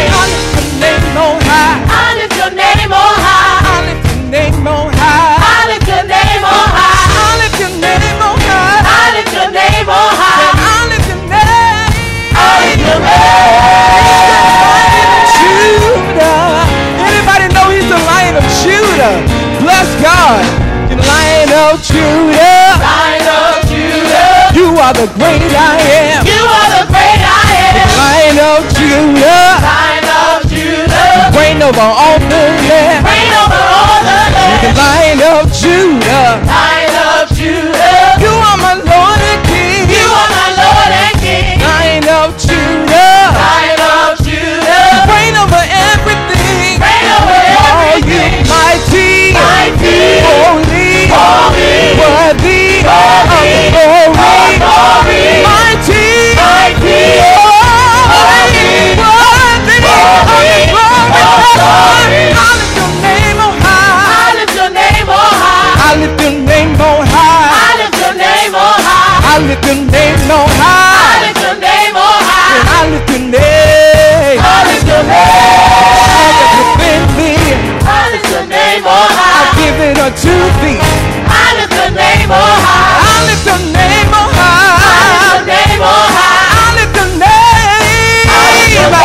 I lift your name on high. I lift your name on high. I lift your name on high. I lift your name on high. I lift your name on high. I lift your name. I lift your name. Judah. Anybody know he's the Lion of Judah? Bless God. You're the Lion of Judah. Lion of Judah. You are the great I am. You are the great I am. Lion of Judah. Lion of Judah. Reign over all the land. Reign over all the The land. Lion of Judah. Lion of Judah. You are my Lord and King. You are my Lord and King. Lion of Judah. Lion of Judah. Reign over everything. Reign over Oh, you everything. mighty, Mighty, holy, holy, worthy, worthy of glory, glory. mighty, Mighty, holy, worthy, worthy of glory. of glory. I lift your name on high. I lift your name on high. I lift your name on high. I lift your name on high. I lift your name on I high. lift your name on high. I lift your name. I lift your name. Defend thee. I lift your name on I high. give it unto thee. I lift your name on high. I lift your name on I high. lift your name on high. I lift your name. I lift your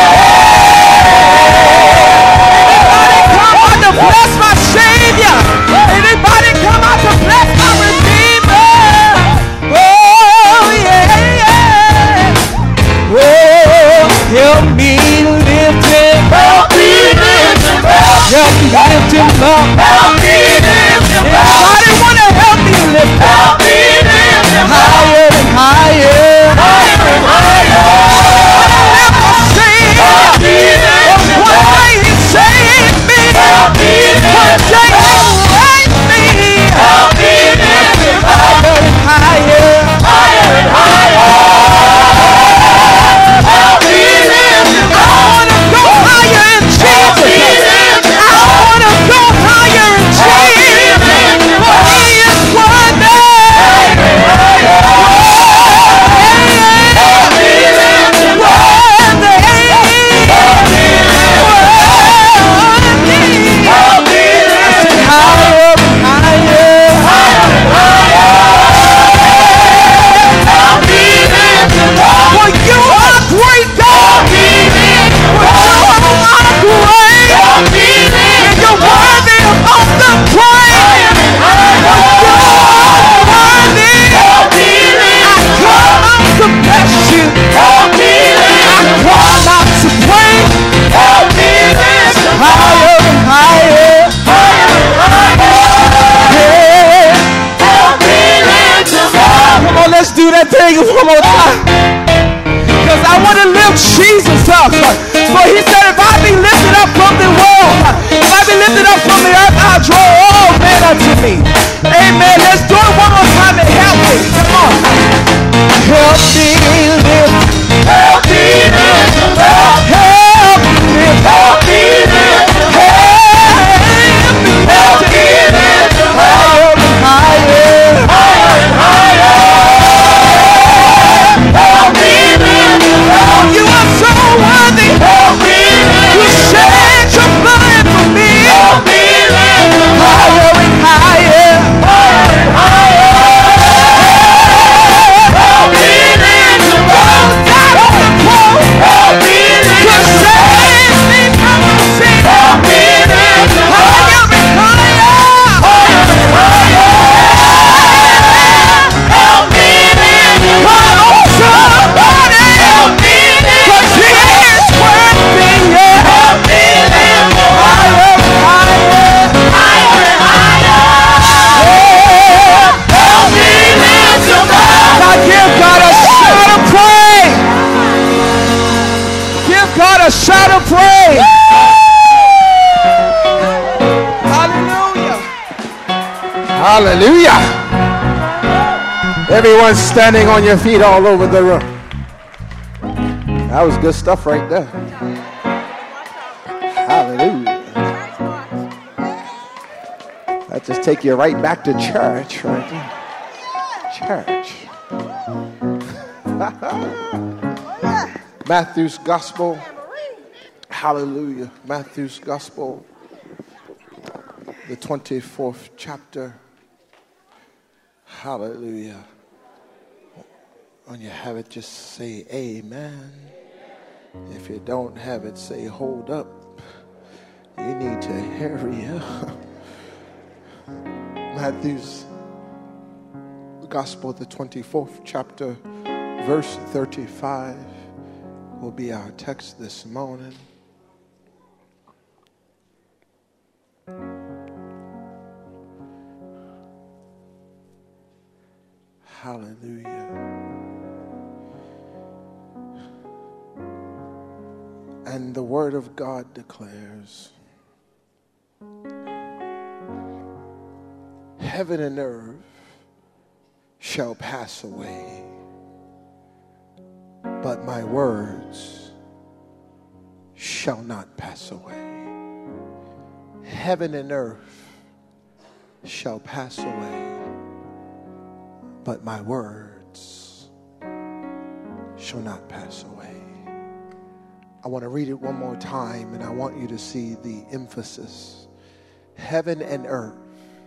Anybody come out to bless my Savior? Anybody come out to bless my Redeemer? Oh yeah, yeah. Oh, help me lift him. Help me lift him up. Help me lift him up. Help me lift him up. Anybody wanna help me lift him Help me lift him up. higher and higher? Higher and higher. Help my Savior. Help me lift him One up. day he saved me. Help me One lift day him he up. raised me. Help me lift him up. Higher and higher. Higher and higher. Help me lift him I up. wanna go higher in Help me Jesus. lift him I up. wanna go higher in Jesus. For he is worthy. Help me lift him up. Help me lift him up. Help me lift him up. For you are great, God. Help me lift him For up. you are great. Help me lift And him you're up. worthy of all the praise. For you are worthy. Help me lift him up. Come out to bless you. Help me lift him up. Come out to praise. Help me lift him up. Higher and higher. Higher and higher. Yeah. Help me lift him up. Come on, let's do that thing one more time. Because I want to lift Jesus up. For he said, if I be lifted up from the world, if I be lifted up from the earth, I'll draw all men unto me. Amen. Let's do it one more time and help me. Come on. Help me lift. Help me lift him up. Help me lift. Help me lift him up. Help me Help lift. me lift him up. Higher and higher. Higher and higher. Help me lift him up. You are so worthy. God a shout of praise. Hallelujah. Hallelujah. Everyone standing on your feet all over the room. That was good stuff right there. Hallelujah. That just take you right back to church right there. Church. Matthew's Gospel. Hallelujah. Matthew's Gospel, the 24th chapter. Hallelujah. When you have it, just say amen. If you don't have it, say hold up. You need to hurry up. Matthew's Gospel, the 24th chapter, verse 35 will be our text this morning. Hallelujah. And the word of God declares, heaven and earth shall pass away, but my words shall not pass away. Heaven and earth shall pass away, but my words shall not pass away. I want to read it one more time, and I want you to see the emphasis. Heaven and earth,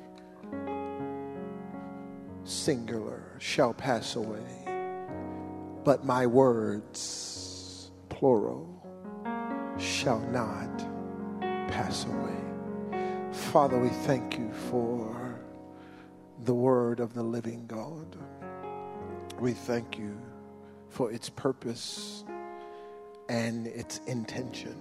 singular, shall pass away, but my words, plural, shall not pass away. Father, we thank you for the word of the living God. We thank you for its purpose and its intention.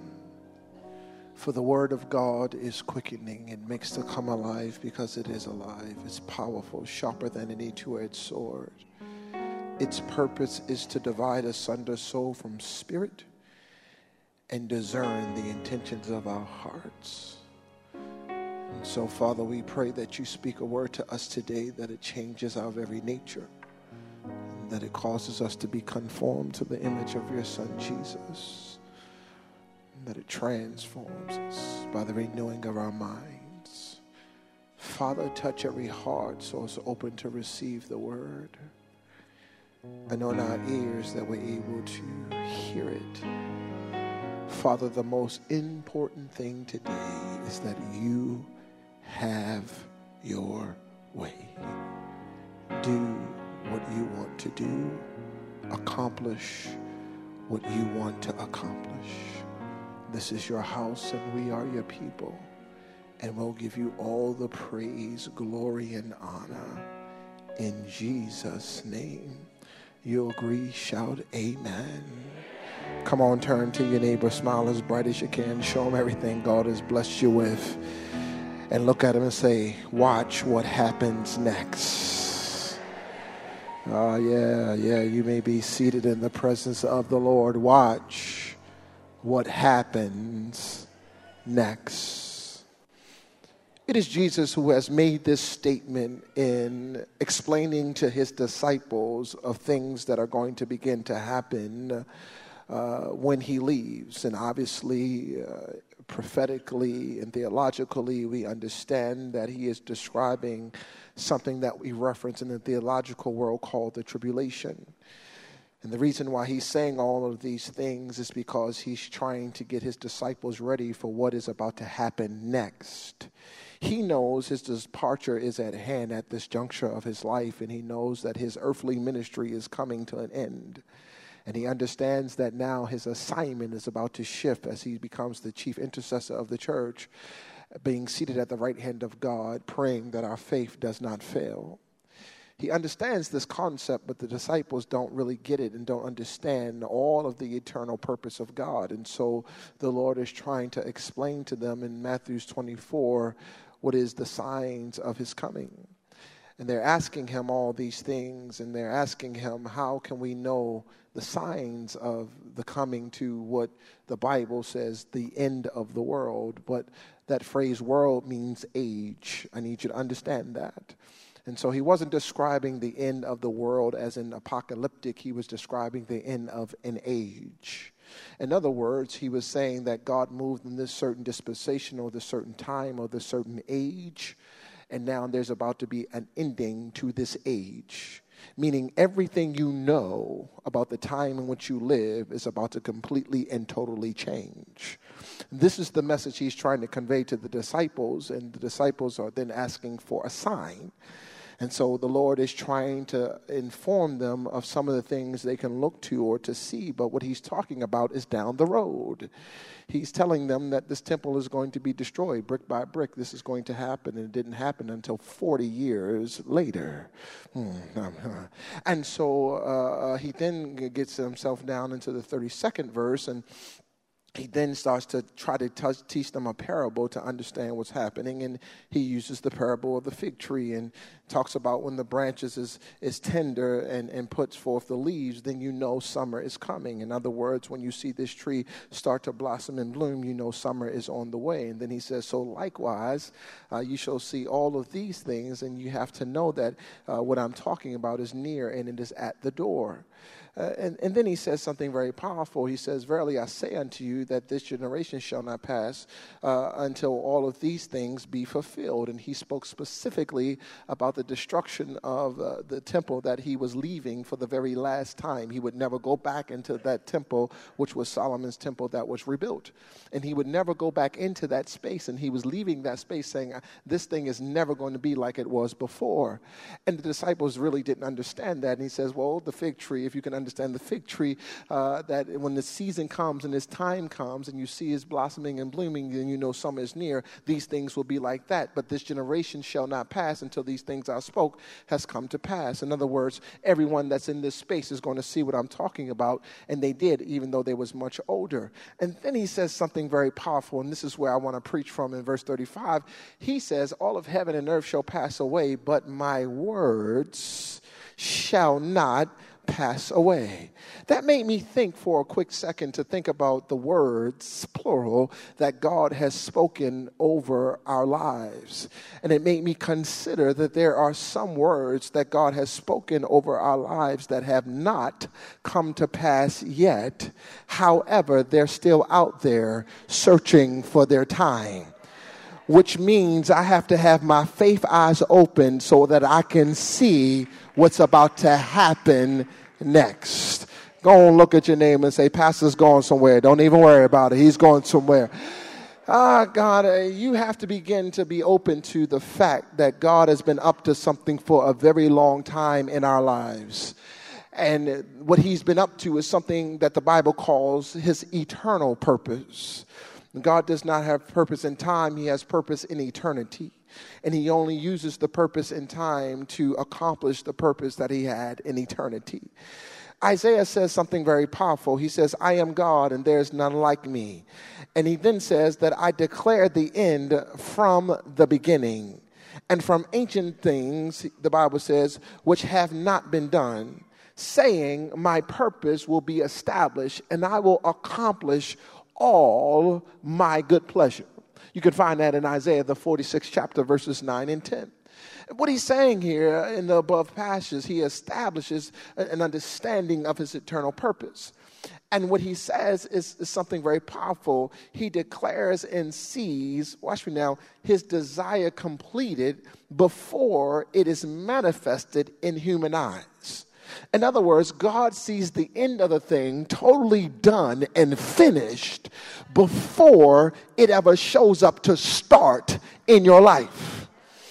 For the word of God is quickening. It makes to come alive because it is alive. It's powerful, sharper than any two-edged sword. Its purpose is to divide asunder soul from spirit and discern the intentions of our hearts. And so, Father, we pray that you speak a word to us today, that it changes our very nature, and that it causes us to be conformed to the image of your Son, Jesus, and that it transforms us by the renewing of our minds. Father, touch every heart so it's open to receive the word, and on our ears that we're able to hear it. Father, the most important thing today is that you have your way. Do what you want to do. Accomplish what you want to accomplish. This is your house and we are your people. And we'll give you all the praise, glory, and honor. In Jesus' name. You agree? Shout amen. Come on, turn to your neighbor, smile as bright as you can, show them everything God has blessed you with, and look at him and say, watch what happens next. Yeah, you may be seated in the presence of the Lord. Watch what happens next. It is Jesus who has made this statement in explaining to his disciples of things that are going to begin to happen when he leaves. And obviously, prophetically and theologically, we understand that he is describing something that we reference in the theological world called the tribulation. And the reason why he's saying all of these things is because he's trying to get his disciples ready for what is about to happen next. He knows his departure is at hand at this juncture of his life, and he knows that his earthly ministry is coming to an end. And he understands that now his assignment is about to shift as he becomes the chief intercessor of the church, being seated at the right hand of God, praying that our faith does not fail. He understands this concept, but the disciples don't really get it and don't understand all of the eternal purpose of God. And so the Lord is trying to explain to them in Matthew 24 what is the signs of his coming. And they're asking him all these things, and they're asking him, how can we know the signs of the coming to what the Bible says, the end of the world? But that phrase world means age. I need you to understand that. And so he wasn't describing the end of the world as in apocalyptic. He was describing the end of an age. In other words, he was saying that God moved in this certain dispensation or this certain time or this certain age. And now there's about to be an ending to this age, meaning everything you know about the time in which you live is about to completely and totally change. This is the message he's trying to convey to the disciples, and the disciples are then asking for a sign. And so the Lord is trying to inform them of some of the things they can look to or to see, but what he's talking about is down the road. He's telling them that this temple is going to be destroyed brick by brick. This is going to happen, and it didn't happen until 40 years later. And so he then gets himself down into the 32nd verse, and he then starts to try to teach them a parable to understand what's happening. And he uses the parable of the fig tree and talks about when the branches is tender and puts forth the leaves, then you know summer is coming. In other words, when you see this tree start to blossom and bloom, you know summer is on the way. And then he says, so likewise, you shall see all of these things, and you have to know that what I'm talking about is near and it is at the door. And then he says something very powerful. He says, verily I say unto you that this generation shall not pass until all of these things be fulfilled. And he spoke specifically about the destruction of the temple that he was leaving for the very last time. He would never go back into that temple, which was Solomon's temple that was rebuilt. And he would never go back into that space. And he was leaving that space saying, this thing is never going to be like it was before. And the disciples really didn't understand that. And he says, well, the fig tree, if you can understand the fig tree, that when the season comes and this time comes and you see it's blossoming and blooming, then you know summer is near. These things will be like that. But this generation shall not pass until these things I spoke has come to pass. In other words, everyone that's in this space is going to see what I'm talking about. And they did, even though they was much older. And then he says something very powerful, and this is where I want to preach from in verse 35. He says, all of heaven and earth shall pass away, but my words shall not pass away. That made me think for a quick second to think about the words, plural, that God has spoken over our lives. And it made me consider that there are some words that God has spoken over our lives that have not come to pass yet. However, they're still out there searching for their time. Which means I have to have my faith eyes open so that I can see what's about to happen next. Go and look at your neighbor and say, Pastor's going somewhere. Don't even worry about it. He's going somewhere. God, you have to begin to be open to the fact that God has been up to something for a very long time in our lives. And what he's been up to is something that the Bible calls his eternal purpose. God does not have purpose in time. He has purpose in eternity. And he only uses the purpose in time to accomplish the purpose that he had in eternity. Isaiah says something very powerful. He says, I am God and there is none like me. And he then says that I declare the end from the beginning. And from ancient things, the Bible says, which have not been done, saying my purpose will be established and I will accomplish all my good pleasure. You can find that in Isaiah, the 46th chapter, verses 9 and 10. What he's saying here in the above passages, he establishes an understanding of his eternal purpose. And what he says is something very powerful. He declares and sees, watch me now, his desire completed before it is manifested in human eyes. In other words, God sees the end of the thing totally done and finished before it ever shows up to start in your life.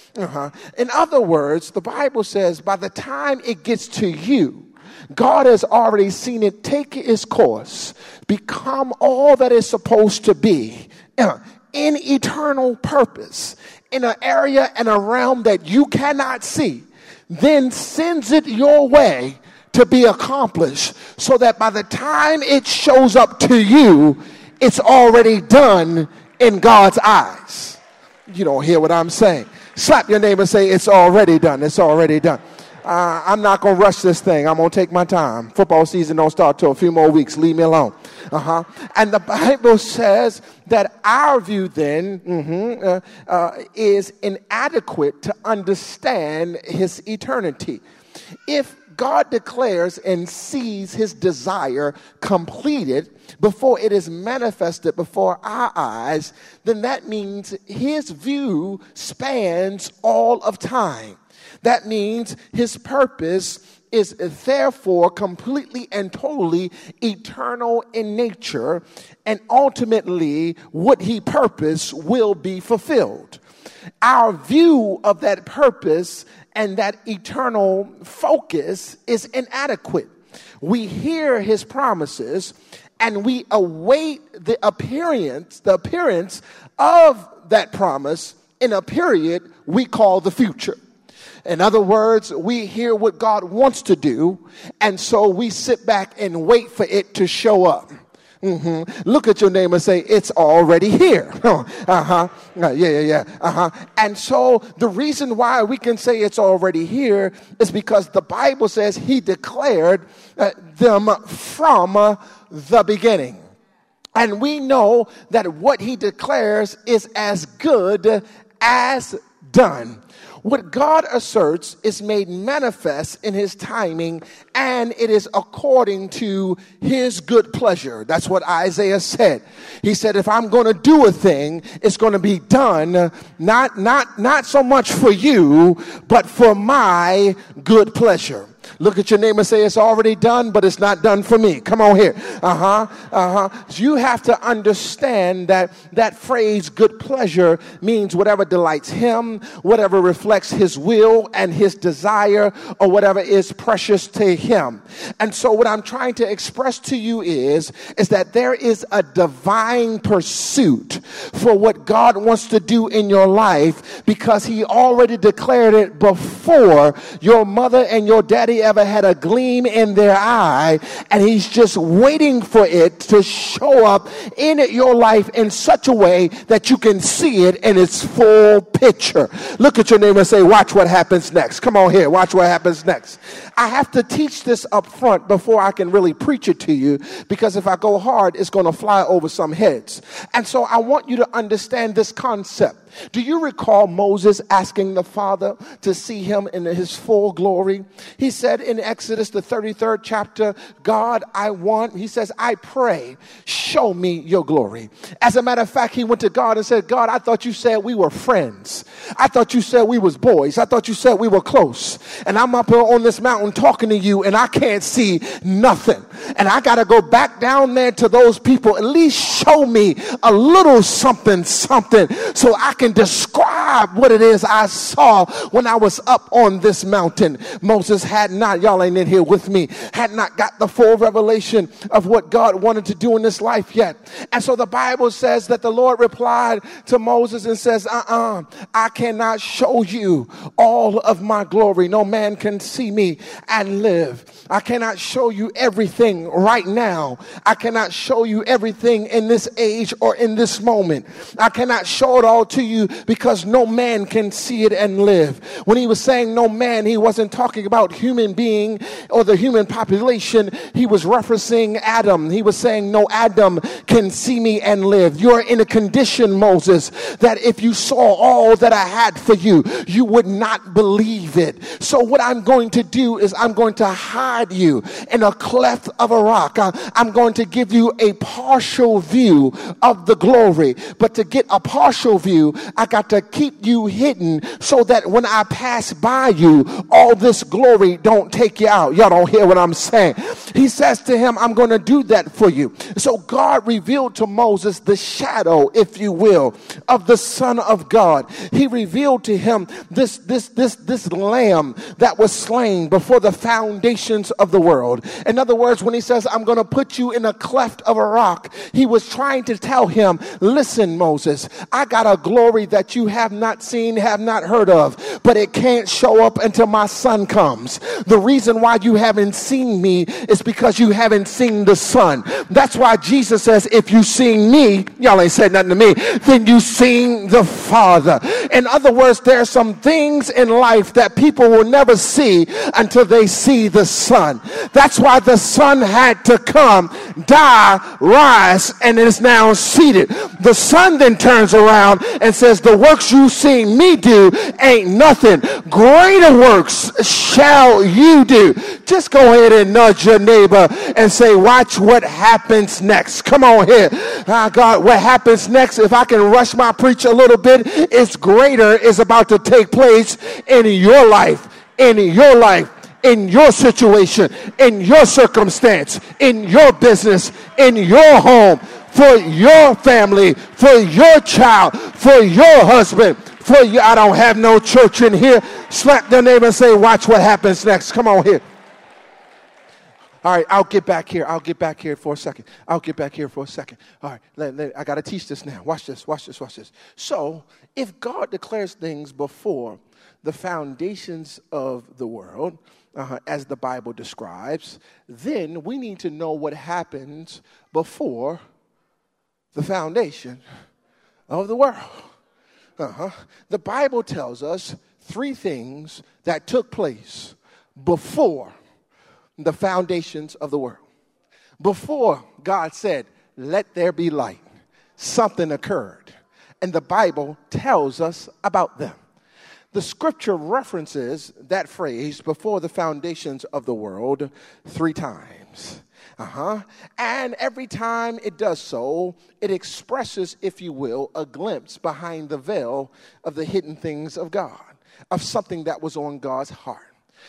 In other words, the Bible says by the time it gets to you, God has already seen it take its course, become all that it's supposed to be in eternal purpose, in an area and a realm that you cannot see. Then sends it your way to be accomplished so that by the time it shows up to you, it's already done in God's eyes. You don't hear what I'm saying. Slap your neighbor and say, it's already done. It's already done. I'm not going to rush this thing. I'm going to take my time. Football season don't start till a few more weeks. Leave me alone. And the Bible says that our view then is inadequate to understand his eternity. If God declares and sees his desire completed before it is manifested before our eyes, then that means his view spans all of time. That means his purpose is therefore completely and totally eternal in nature, and ultimately what he purposed will be fulfilled. Our view of that purpose and that eternal focus is inadequate. We hear his promises and we await the appearance of that promise in a period we call the future. In other words, we hear what God wants to do, and so we sit back and wait for it to show up. Look at your neighbor and say, it's already here. And so the reason why we can say it's already here is because the Bible says he declared them from the beginning. And we know that what he declares is as good as done. What God asserts is made manifest in his timing, and it is according to his good pleasure. That's what Isaiah said. He said, if I'm going to do a thing, it's going to be done not so much for you, but for my good pleasure. Look at your neighbor and say, it's already done, but it's not done for me. Come on here. You have to understand that phrase, good pleasure, means whatever delights him, whatever reflects his will and his desire, or whatever is precious to him. And so what I'm trying to express to you is that there is a divine pursuit for what God wants to do in your life, because he already declared it before your mother and your daddy ever had a gleam in their eye, and he's just waiting for it to show up in your life in such a way that you can see it in its full picture. Look at your neighbor and say, watch what happens next. Come on here, watch what happens next. I have to teach this up front before I can really preach it to you, because if I go hard, it's going to fly over some heads. And so I want you to understand this concept. Do you recall Moses asking the Father to see him in his full glory? He said in Exodus, the 33rd chapter, God, he says, I pray, show me your glory. As a matter of fact, he went to God and said, God, I thought you said we were friends. I thought you said we was boys. I thought you said we were close. And I'm up here on this mountain talking to you, and I can't see nothing. And I got to go back down there to those people. At least show me a little something, so I can describe what it is I saw when I was up on this mountain. Moses had not, y'all ain't in here with me, had not got the full revelation of what God wanted to do in this life yet. And so the Bible says that the Lord replied to Moses and says, I cannot show you all of my glory. No man can see me and live. I cannot show you everything right now. I cannot show you everything in this age or in this moment. I cannot show it all to you because no man can see it and live. When he was saying no man, he wasn't talking about human being or the human population. He was referencing Adam. He was saying no Adam can see me and live. You're in a condition, Moses, that if you saw all that I had for you, you would not believe it. So what I'm going to do is I'm going to hide you in a cleft of a rock. I'm going to give you a partial view of the glory. But to get a partial view, I got to keep you hidden so that when I pass by you, all this glory don't take you out. Y'all don't hear what I'm saying. He says to him, I'm going to do that for you. So God revealed to Moses the shadow, if you will, of the Son of God. He revealed to him this lamb that was slain before before the foundations of the world. In other words, when he says, I'm going to put you in a cleft of a rock, he was trying to tell him, listen, Moses, I got a glory that you have not seen, have not heard of, but it can't show up until my son comes. The reason why you haven't seen me is because you haven't seen the son. That's why Jesus says, if you seen me, y'all ain't said nothing to me, then you seen the Father. In other words, there are some things in life that people will never see until they see the Son. That's why the Son had to come, die, rise, and is now seated. The Son then turns around and says, the works you seen me do ain't nothing. Greater works shall you do. Just go ahead and nudge your neighbor and say, watch what happens next. Come on here. God, what happens next, if I can rush my preach a little bit, it's greater is about to take place in your life, in your situation, in your circumstance, in your business, in your home, for your family, for your child, for your husband, for you. I don't have no church in here. Slap their neighbor and say, watch what happens next. Come on here. All right, I'll get back here for a second. All right, I got to teach this now. Watch this. So, if God declares things before the foundations of the world, as the Bible describes, then we need to know what happens before the foundation of the world. The Bible tells us three things that took place before the foundations of the world. Before God said, let there be light, something occurred. And the Bible tells us about them. The scripture references that phrase, before the foundations of the world, 3 times. And every time it does so, it expresses, if you will, a glimpse behind the veil of the hidden things of God, of something that was on God's heart.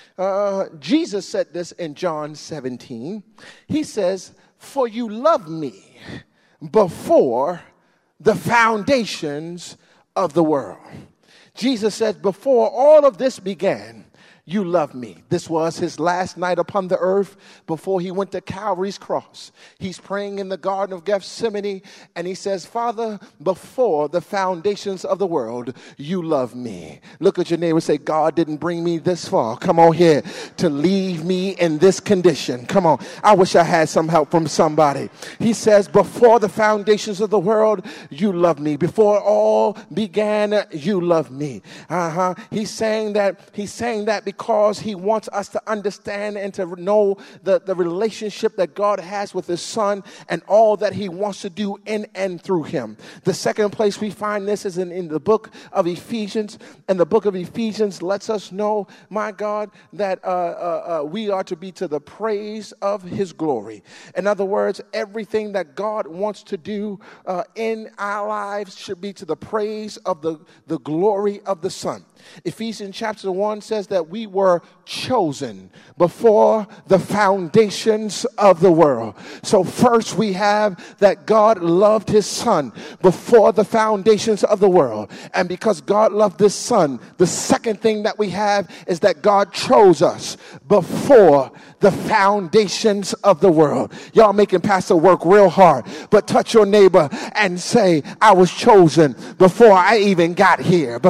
Jesus said this in John 17. He says, for you loved me before the foundations of the world. Jesus said, before all of this began, you love me. This was his last night upon the earth before he went to Calvary's cross. He's praying in the Garden of Gethsemane, and he says, Father, before the foundations of the world, you love me. Look at your neighbor and say, God didn't bring me this far. Come on here to leave me in this condition. Come on. I wish I had some help from somebody. He says, before the foundations of the world, you love me. Before all began, you love me. He's saying that because he wants us to understand and to know the relationship that God has with his son and all that he wants to do in and through him. The second place we find this is in the book of Ephesians. And the book of Ephesians lets us know, my God, that we are to be to the praise of his glory. In other words, everything that God wants to do in our lives should be to the praise of the glory of the Son. Ephesians chapter 1 says that we were chosen before the foundations of the world. So first we have that God loved his son before the foundations of the world. And because God loved his son, the second thing that we have is that God chose us before the foundations of the world. Y'all making Pastor work real hard, but touch your neighbor and say, I was chosen before I even got here.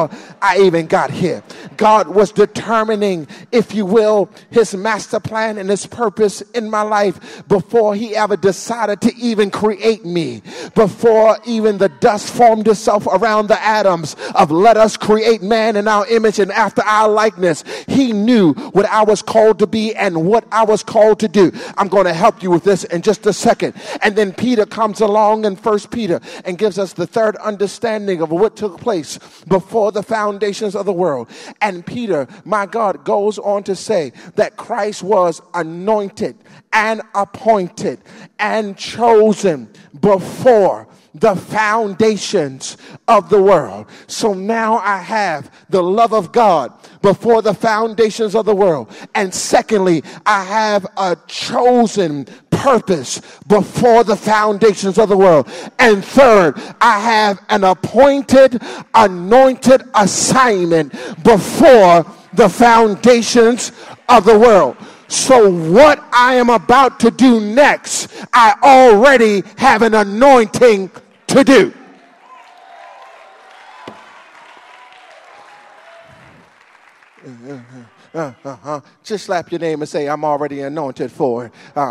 God was determining, if you will, his master plan and his purpose in my life before he ever decided to even create me. Before even the dust formed itself around the atoms of let us create man in our image and after our likeness. He knew what I was called to be and what I was called to do. I'm going to help you with this in just a second. And then Peter comes along in 1 Peter and gives us the third understanding of what took place before the foundations of the world. And Peter, my God, goes on to say that Christ was anointed and appointed and chosen before the foundations of the world. So now I have the love of God before the foundations of the world. And secondly, I have a chosen purpose before the foundations of the world. And third, I have an appointed, anointed assignment before the foundations of the world. So what I am about to do next, I already have an anointing to do. Just slap your name and say, I'm already anointed for it.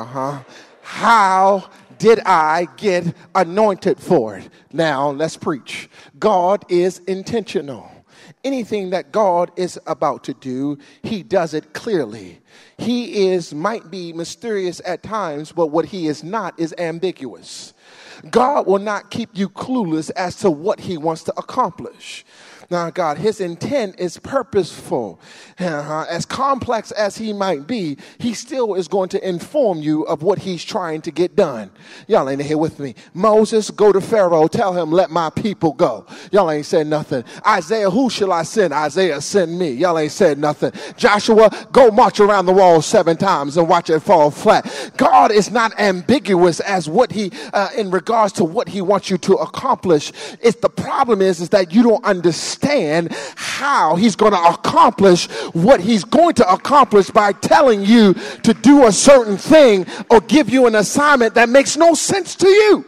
How did I get anointed for it? Now let's preach. God is intentional. Anything that God is about to do, he does it clearly. He might be mysterious at times, but what he is not is ambiguous. God will not keep you clueless as to what he wants to accomplish. Now, God, his intent is purposeful. As complex as he might be, he still is going to inform you of what he's trying to get done. Y'all ain't here with me. Moses, go to Pharaoh. Tell him, let my people go. Y'all ain't said nothing. Isaiah, who shall I send? Isaiah, send me. Y'all ain't said nothing. Joshua, go march around the wall 7 times and watch it fall flat. God is not ambiguous as what he, in regards to what he wants you to accomplish. It's the problem is that you don't understand how he's going to accomplish what he's going to accomplish by telling you to do a certain thing or give you an assignment that makes no sense to you.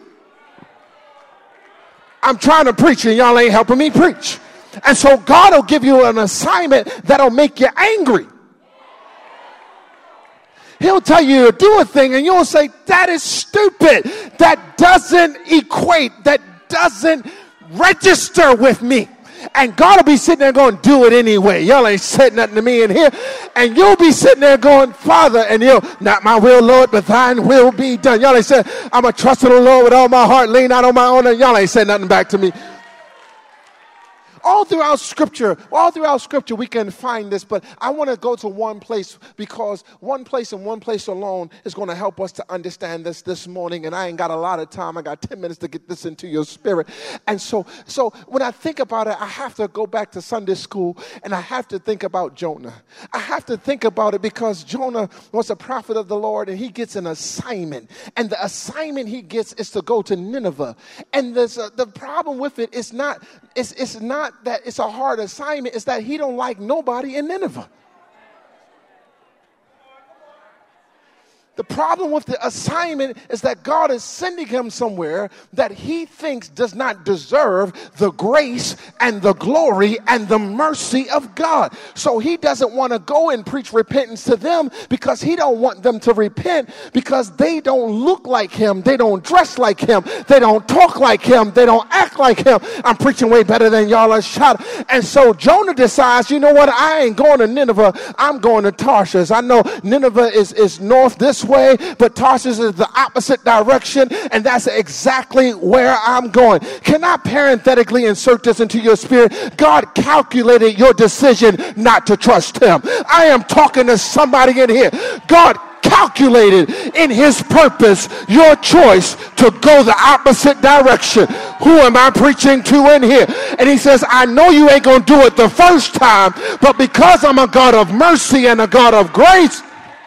I'm trying to preach and y'all ain't helping me preach. And so God will give you an assignment that'll make you angry. He'll tell you to do a thing and you'll say, that is stupid. That doesn't equate. That doesn't register with me. And God will be sitting there going, do it anyway. Y'all ain't said nothing to me in here. And you'll be sitting there going, Father, and you'll, not my will, Lord, but thine will be done. Y'all ain't said, I'm going to trust in the Lord with all my heart, lean not on my own. And y'all ain't said nothing back to me. All throughout scripture, we can find this, but I want to go to one place because one place and one place alone is going to help us to understand this morning. And I ain't got a lot of time. I got 10 minutes to get this into your spirit. And so when I think about it, I have to go back to Sunday school and I have to think about Jonah. I have to think about it because Jonah was a prophet of the Lord and he gets an assignment. And the assignment he gets is to go to Nineveh. And the problem with it is not that it's a hard assignment, it's that he don't like nobody in Nineveh. The problem with the assignment is that God is sending him somewhere that he thinks does not deserve the grace and the glory and the mercy of God. So he doesn't want to go and preach repentance to them because he don't want them to repent because they don't look like him. They don't dress like him. They don't talk like him. They don't act like him. I'm preaching way better than y'all are shouting. And so Jonah decides, you know what? I ain't going to Nineveh. I'm going to Tarshish. I know Nineveh is north this way, but Tarshish is the opposite direction, and that's exactly where I'm going. Can I parenthetically insert this into your spirit? God calculated your decision not to trust him. I am talking to somebody in here. God calculated in his purpose your choice to go the opposite direction. Who am I preaching to in here? And he says, I know you ain't gonna do it the first time, but because I'm a God of mercy and a God of grace,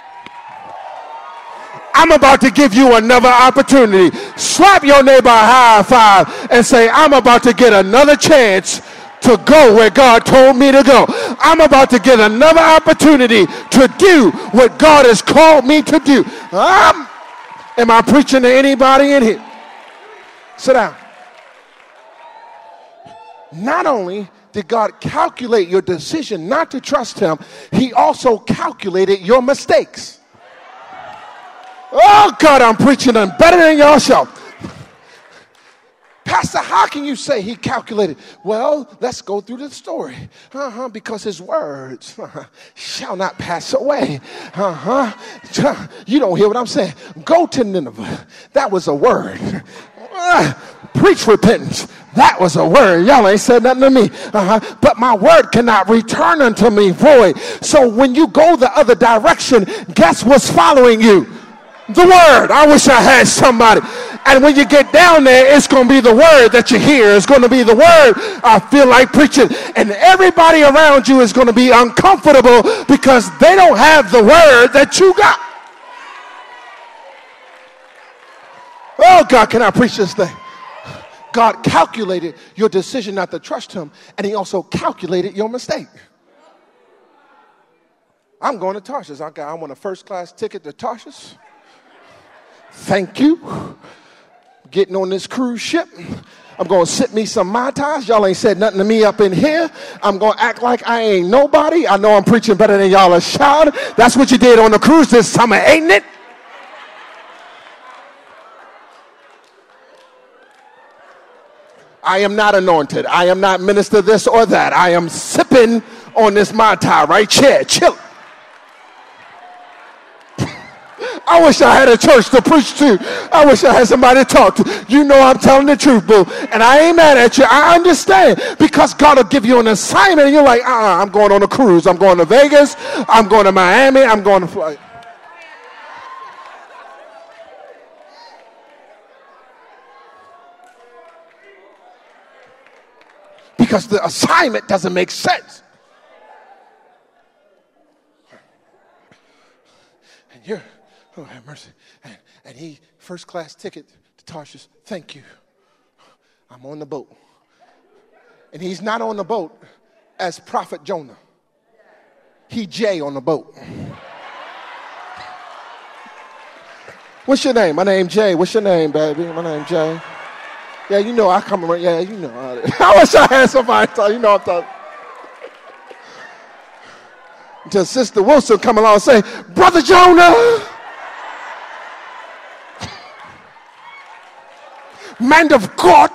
I'm about to give you another opportunity. Slap your neighbor a high five and say, I'm about to get another chance to go where God told me to go. I'm about to get another opportunity to do what God has called me to do. Am I preaching to anybody in here? Sit down. Not only did God calculate your decision not to trust him, he also calculated your mistakes. Oh, God, I'm preaching them better than y'all show. Pastor, how can you say he calculated? Well, let's go through the story. Because his words shall not pass away. You don't hear what I'm saying. Go to Nineveh. That was a word. Preach repentance. That was a word. Y'all ain't said nothing to me. But my word cannot return unto me void. So when you go the other direction, guess what's following you? The word. I wish I had somebody. And when you get down there, it's going to be the word that you hear. It's going to be the word I feel like preaching. And everybody around you is going to be uncomfortable because they don't have the word that you got. Oh, God, can I preach this thing? God calculated your decision not to trust him, and he also calculated your mistake. I'm going to Tarshish. I want a first-class ticket to Tarshish. Thank you. Getting on this cruise ship. I'm going to sip me some Mai Tais. Y'all ain't said nothing to me up in here. I'm going to act like I ain't nobody. I know I'm preaching better than y'all are shouting. That's what you did on the cruise this summer, ain't it? I am not anointed. I am not minister this or that. I am sipping on this Mai Tai right here. Chill. I wish I had a church to preach to. I wish I had somebody to talk to. You know I'm telling the truth, boo. And I ain't mad at you. I understand. Because God will give you an assignment and you're like, I'm going on a cruise. I'm going to Vegas. I'm going to Miami. I'm going to fly. Because the assignment doesn't make sense. And you're, oh, have mercy. And he, first class ticket to Tarshish. Thank you. I'm on the boat. And he's not on the boat as Prophet Jonah. He Jay on the boat. What's your name? My name Jay. What's your name, baby? My name Jay. Yeah, you know I come around. Yeah, you know. I wish I had somebody talk. You know I'm talking. Until Sister Wilson come along and say, Brother Jonah, man of God.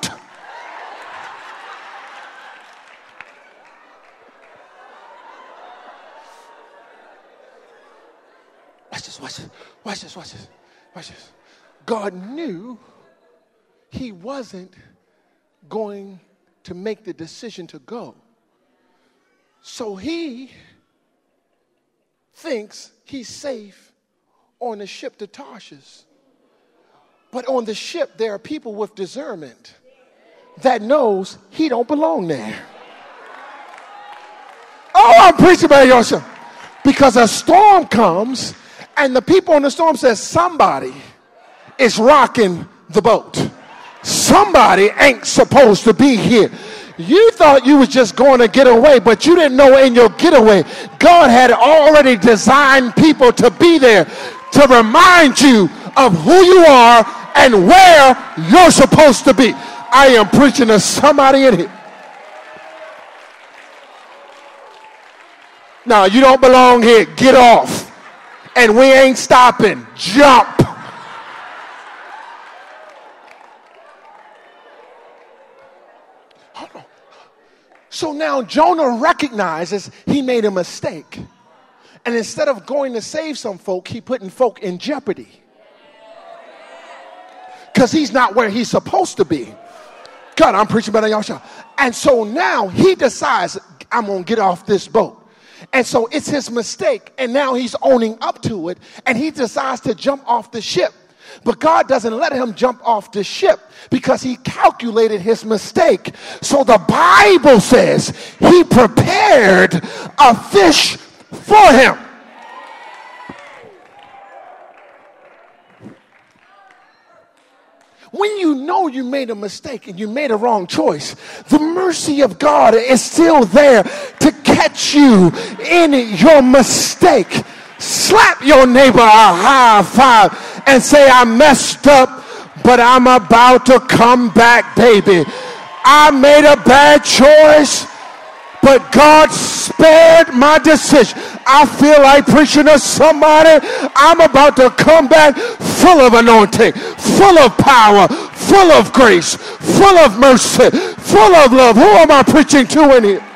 Watch this. God knew he wasn't going to make the decision to go. So he thinks he's safe on the ship to Tarshish. But on the ship, there are people with discernment that knows he don't belong there. Oh, I'm preaching about yourself. Because a storm comes and the people on the storm says somebody is rocking the boat. Somebody ain't supposed to be here. You thought you was just going to get away, but you didn't know in your getaway, God had already designed people to be there to remind you of who you are and where you're supposed to be. I am preaching to somebody in here. No, you don't belong here. Get off. And we ain't stopping. Jump. So now Jonah recognizes he made a mistake. And instead of going to save some folk, he putting folk in jeopardy. Because he's not where he's supposed to be. God, I'm preaching better than y'all show. And so now he decides, I'm going to get off this boat. And so it's his mistake. And now he's owning up to it. And he decides to jump off the ship. But God doesn't let him jump off the ship because he calculated his mistake. So the Bible says he prepared a fish for him. When you know you made a mistake and you made a wrong choice, the mercy of God is still there to catch you in your mistake. Slap your neighbor a high five and say, I messed up, but I'm about to come back, baby. I made a bad choice, but God spared my decision. I feel like preaching to somebody. I'm about to come back full of anointing, full of power, full of grace, full of mercy, full of love. Who am I preaching to in here?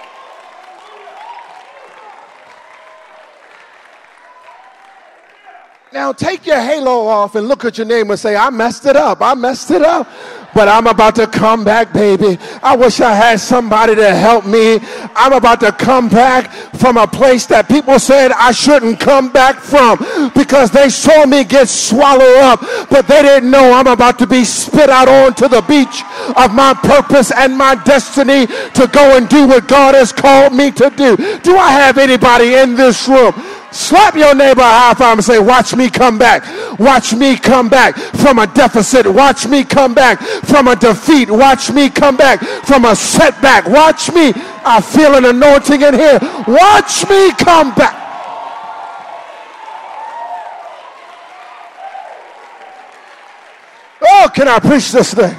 Now take your halo off and look at your neighbor and say, I messed it up, but I'm about to come back, baby. I wish I had somebody to help me. I'm about to come back from a place that people said I shouldn't come back from because they saw me get swallowed up, but they didn't know I'm about to be spit out onto the beach of my purpose and my destiny to go and do what God has called me to do. Do I have anybody in this room? Slap your neighbor a high five and say, watch me come back. Watch me come back from a deficit. Watch me come back from a defeat. Watch me come back from a setback. Watch me. I feel an anointing in here. Watch me come back. Oh, can I preach this thing?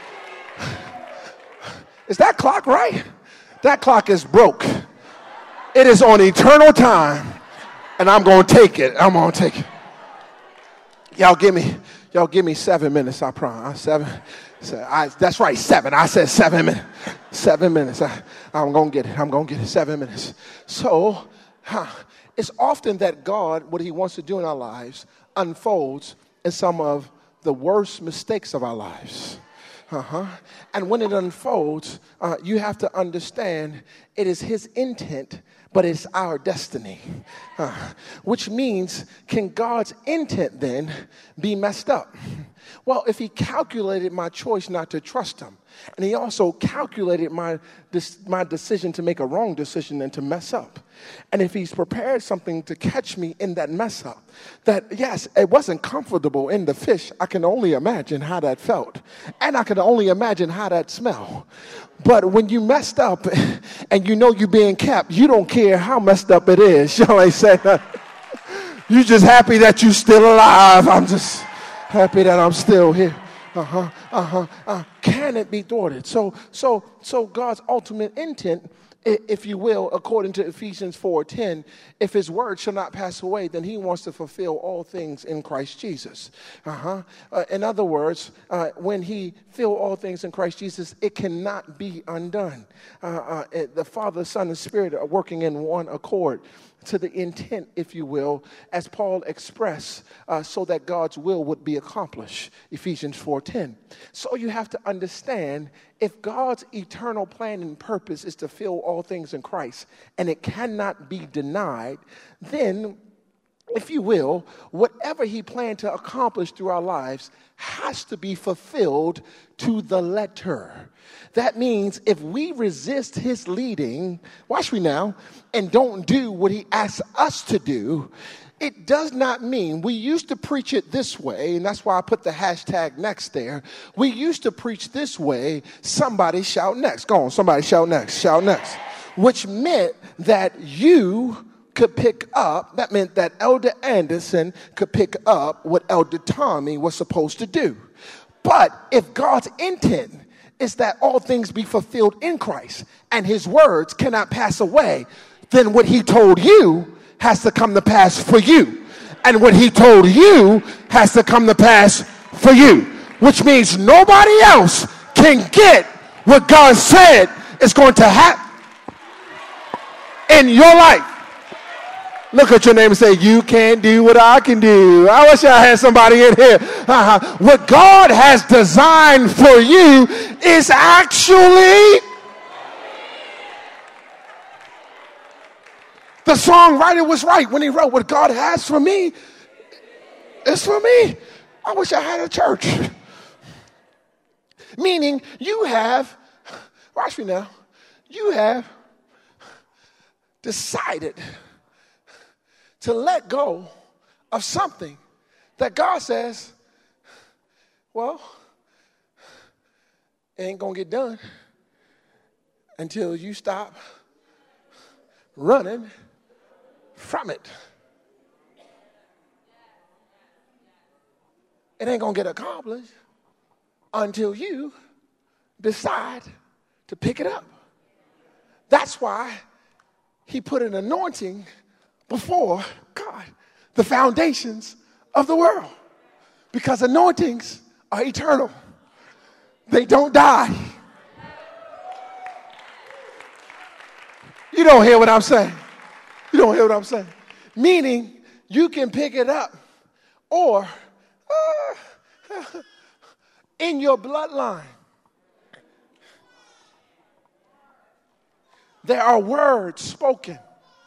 Is that clock right? That clock is broke. It is on eternal time, and I'm going to take it. I'm going to take it. Y'all give me 7 minutes, I promise. 7. That's right, 7. I said 7 minutes. 7 minutes. I'm going to get it. I'm going to get it. 7 minutes. So, it's often that God, what he wants to do in our lives, unfolds in some of the worst mistakes of our lives. And when it unfolds, you have to understand it is his intent, but it's our destiny. Which means, can God's intent then be messed up? Well, if he calculated my choice not to trust him, and he also calculated my decision to make a wrong decision and to mess up, and if he's prepared something to catch me in that mess up, that yes, it wasn't comfortable in the fish. I can only imagine how that felt, and I can only imagine how that smelled. But when you messed up and you know you're being kept, you don't care how messed up it is. You ain't saying nothing. You're just happy that you're still alive. I'm just happy that I'm still here. Can it be thwarted? So God's ultimate intent, if you will, according to Ephesians 4:10, if his word shall not pass away, then he wants to fulfill all things in Christ Jesus. In other words, when he fill all things in Christ Jesus, it cannot be undone. The Father, Son, and Spirit are working in one accord to the intent, if you will, as Paul expressed, so that God's will would be accomplished, Ephesians 4:10. So you have to understand, if God's eternal plan and purpose is to fill all things in Christ, and it cannot be denied, then, if you will, whatever he planned to accomplish through our lives has to be fulfilled to the letter. That means if we resist his leading, watch me now, and don't do what he asks us to do, it does not mean, we used to preach it this way, and that's why I put the hashtag next there. We used to preach this way, somebody shout next. Go on, somebody shout next, shout next. Which meant that you could pick up, that meant that Elder Anderson could pick up what Elder Tommy was supposed to do. But if God's intent is that all things be fulfilled in Christ and his words cannot pass away, then what he told you has to come to pass for you. And what he told you has to come to pass for you. Which means nobody else can get what God said is going to happen in your life. Look at your neighbor and say, you can't do what I can do. I wish I had somebody in here. What God has designed for you is actually... The songwriter was right when he wrote, what God has for me is for me. I wish I had a church. Meaning you have, watch me now, you have decided to let go of something that God says, well, it ain't going to get done until you stop running from it. It ain't going to get accomplished until you decide to pick it up. That's why he put an anointing before God, the foundations of the world. Because anointings are eternal. They don't die. You don't hear what I'm saying. You don't hear what I'm saying. Meaning, you can pick it up or in your bloodline. There are words spoken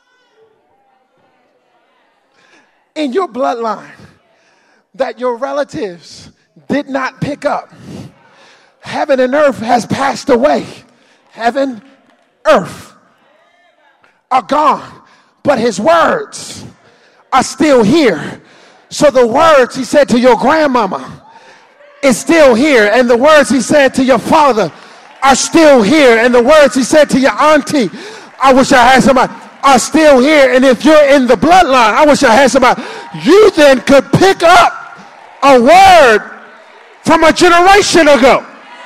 in your bloodline that your relatives did not pick up. Heaven and earth has passed away. Heaven, earth are gone, but his words are still here. So the words he said to your grandmama is still here, and the words he said to your father are still here, and the words he said to your auntie, I wish I had somebody, are still here. And if you're in the bloodline, I wish I had somebody, you then could pick up a word from a generation ago.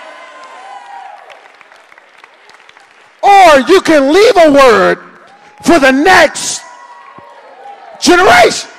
Or you can leave a word for the next generation.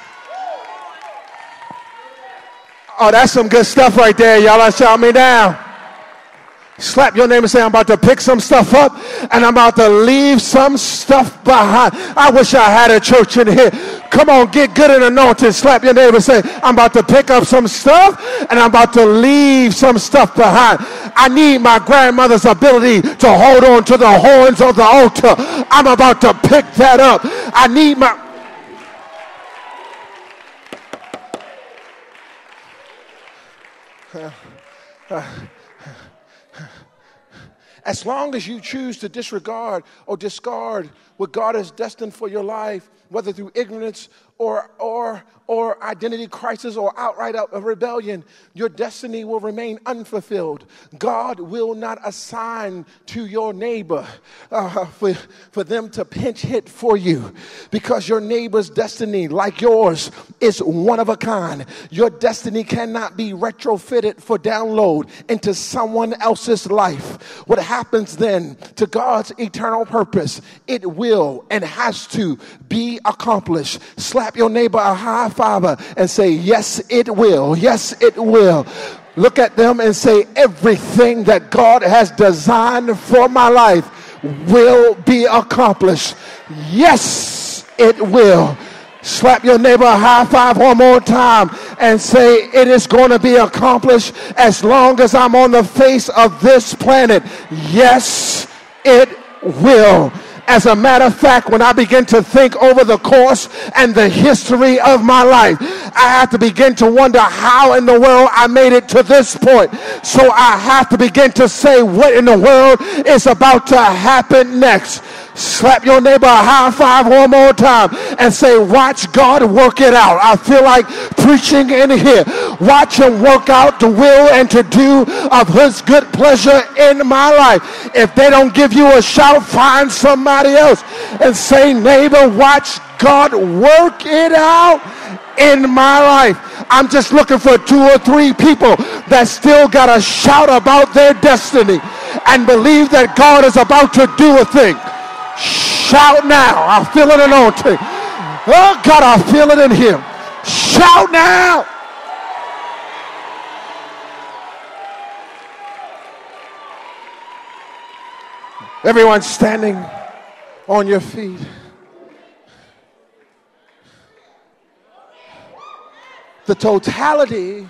Oh, that's some good stuff right there. Y'all are shouting me down. Slap your neighbor and say, I'm about to pick some stuff up and I'm about to leave some stuff behind. I wish I had a church in here. Come on, get good and anointed. Slap your neighbor and say, I'm about to pick up some stuff and I'm about to leave some stuff behind. I need my grandmother's ability to hold on to the horns of the altar. I'm about to pick that up. I need my... As long as you choose to disregard or discard what God has destined for your life, whether through ignorance or identity crisis or outright a rebellion, your destiny will remain unfulfilled. God will not assign to your neighbor for them to pinch hit for you, because your neighbor's destiny, like yours, is one of a kind. Your destiny cannot be retrofitted for download into someone else's life. What happens then to God's eternal purpose, it will and has to be accomplished. Slap your neighbor a high fiver and say, yes, it will. Yes, it will. Look at them and say, everything that God has designed for my life will be accomplished. Yes, it will. Slap your neighbor a high five one more time and say, it is going to be accomplished as long as I'm on the face of this planet. Yes, it will. As a matter of fact, when I begin to think over the course and the history of my life, I have to begin to wonder how in the world I made it to this point. So I have to begin to say, what in the world is about to happen next? Slap your neighbor a high five one more time and say, watch God work it out. I feel like preaching in here. Watch him work out the will and to do of his good pleasure in my life. If they don't give you a shout, find somebody else and say, neighbor, watch God work it out in my life. I'm just looking for 2 or 3 people that still got a shout about their destiny and believe that God is about to do a thing. Shout now. I feel it anointing. Oh God, I feel it in him. Shout now. Everyone standing on your feet. The totality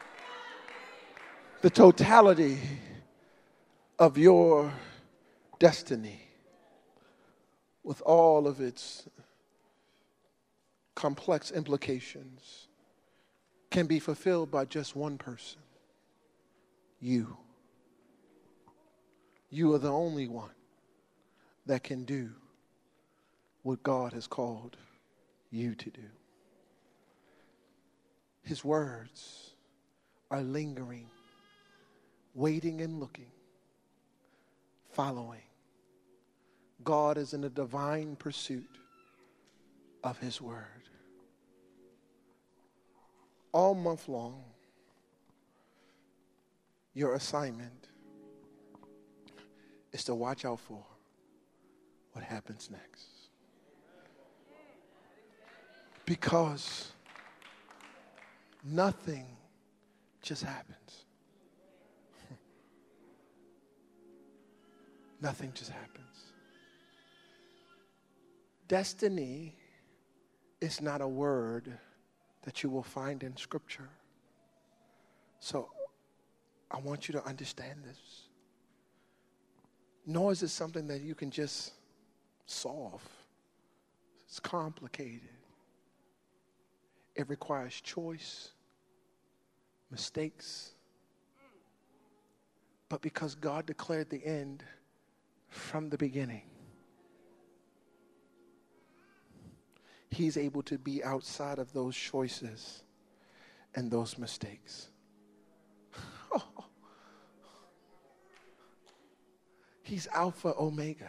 of your destiny, with all of its complex implications, can be fulfilled by just one person. You. You are the only one that can do what God has called you to do. His words are lingering, waiting and looking, following. God is in a divine pursuit of his word. All month long, your assignment is to watch out for what happens next. Because nothing just happens. Nothing just happens. Destiny is not a word that you will find in Scripture. So I want you to understand this. Nor is it something that you can just solve. It's complicated. It requires choice, mistakes. But because God declared the end from the beginning, he's able to be outside of those choices and those mistakes. He's Alpha, Omega.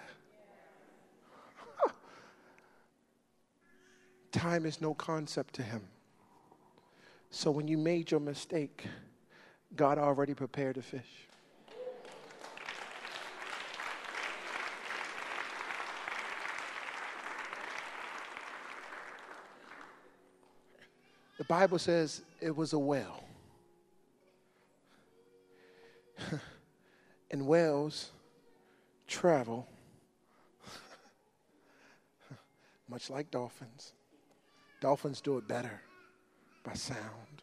Time is no concept to him. So when you made your mistake, God already prepared a fish. The Bible says it was a well. And wells travel much like dolphins. Dolphins do it better by sound.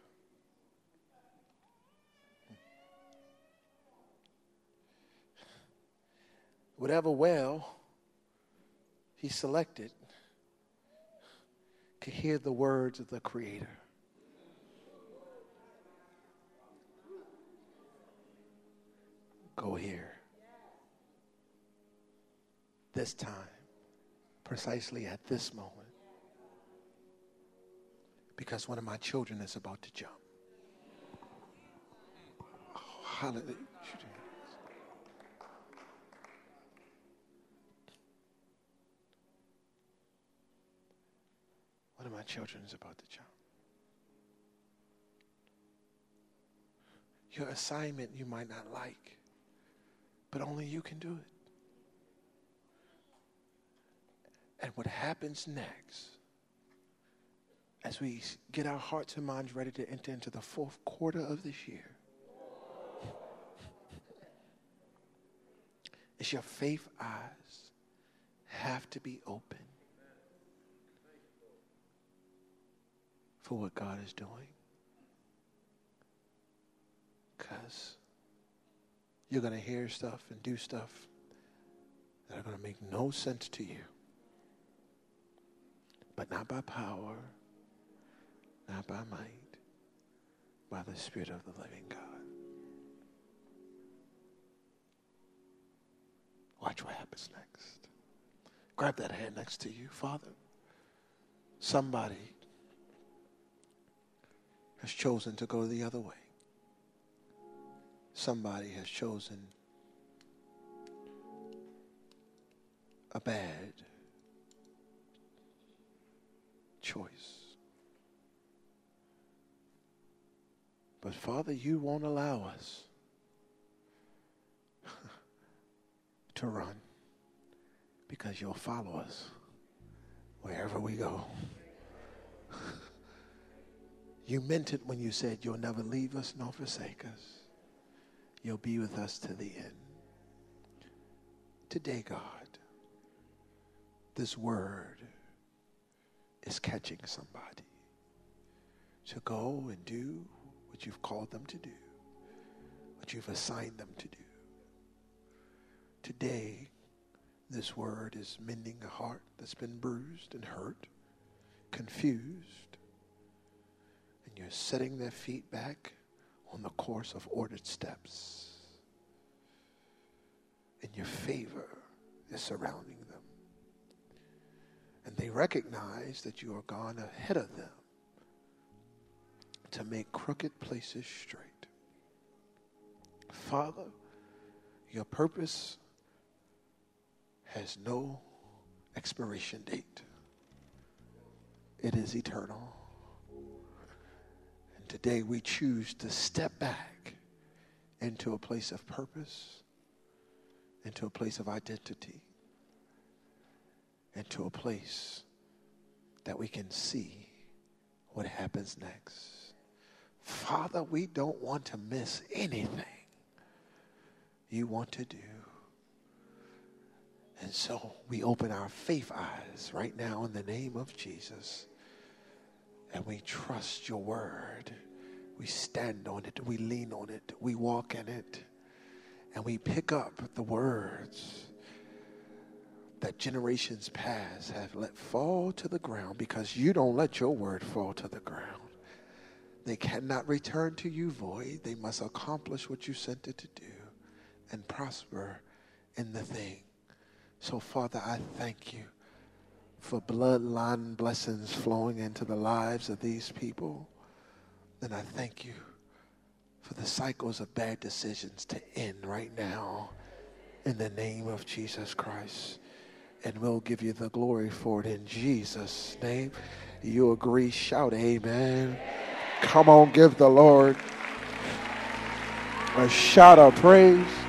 Whatever well he selected could hear the words of the Creator. Go here. This time, precisely at this moment, because one of my children is about to jump. Oh, hallelujah. One of my children is about to jump. Your assignment you might not like, but only you can do it. And what happens next, as we get our hearts and minds ready to enter into the fourth quarter of this year, is your faith eyes have to be open for what God is doing. Because you're going to hear stuff and do stuff that are going to make no sense to you. But not by power, not by might, by the Spirit of the living God. Watch what happens next. Grab that hand next to you. Father, somebody has chosen to go the other way. Somebody has chosen a bad choice. But Father, you won't allow us to run, because you'll follow us wherever we go. You meant it when you said you'll never leave us nor forsake us. You'll be with us to the end. Today, God, this word is catching somebody to go and do what you've called them to do, what you've assigned them to do. Today, this word is mending a heart that's been bruised and hurt, confused, and you're setting their feet back on the course of ordered steps. And your favor is surrounding them. And they recognize that you are gone ahead of them to make crooked places straight. Father, your purpose has no expiration date. It is eternal. And today we choose to step back into a place of purpose, into a place of identity, into a place that we can see what happens next. Father, we don't want to miss anything you want to do. And so we open our faith eyes right now in the name of Jesus. And we trust your word. We stand on it. We lean on it. We walk in it. And we pick up the words that generations past have let fall to the ground, because you don't let your word fall to the ground. They cannot return to you void. They must accomplish what you sent it to do and prosper in the thing. So, Father, I thank you for bloodline blessings flowing into the lives of these people. And I thank you for the cycles of bad decisions to end right now in the name of Jesus Christ. And we'll give you the glory for it in Jesus' name. You agree? Shout amen. Come on, give the Lord A shout of praise.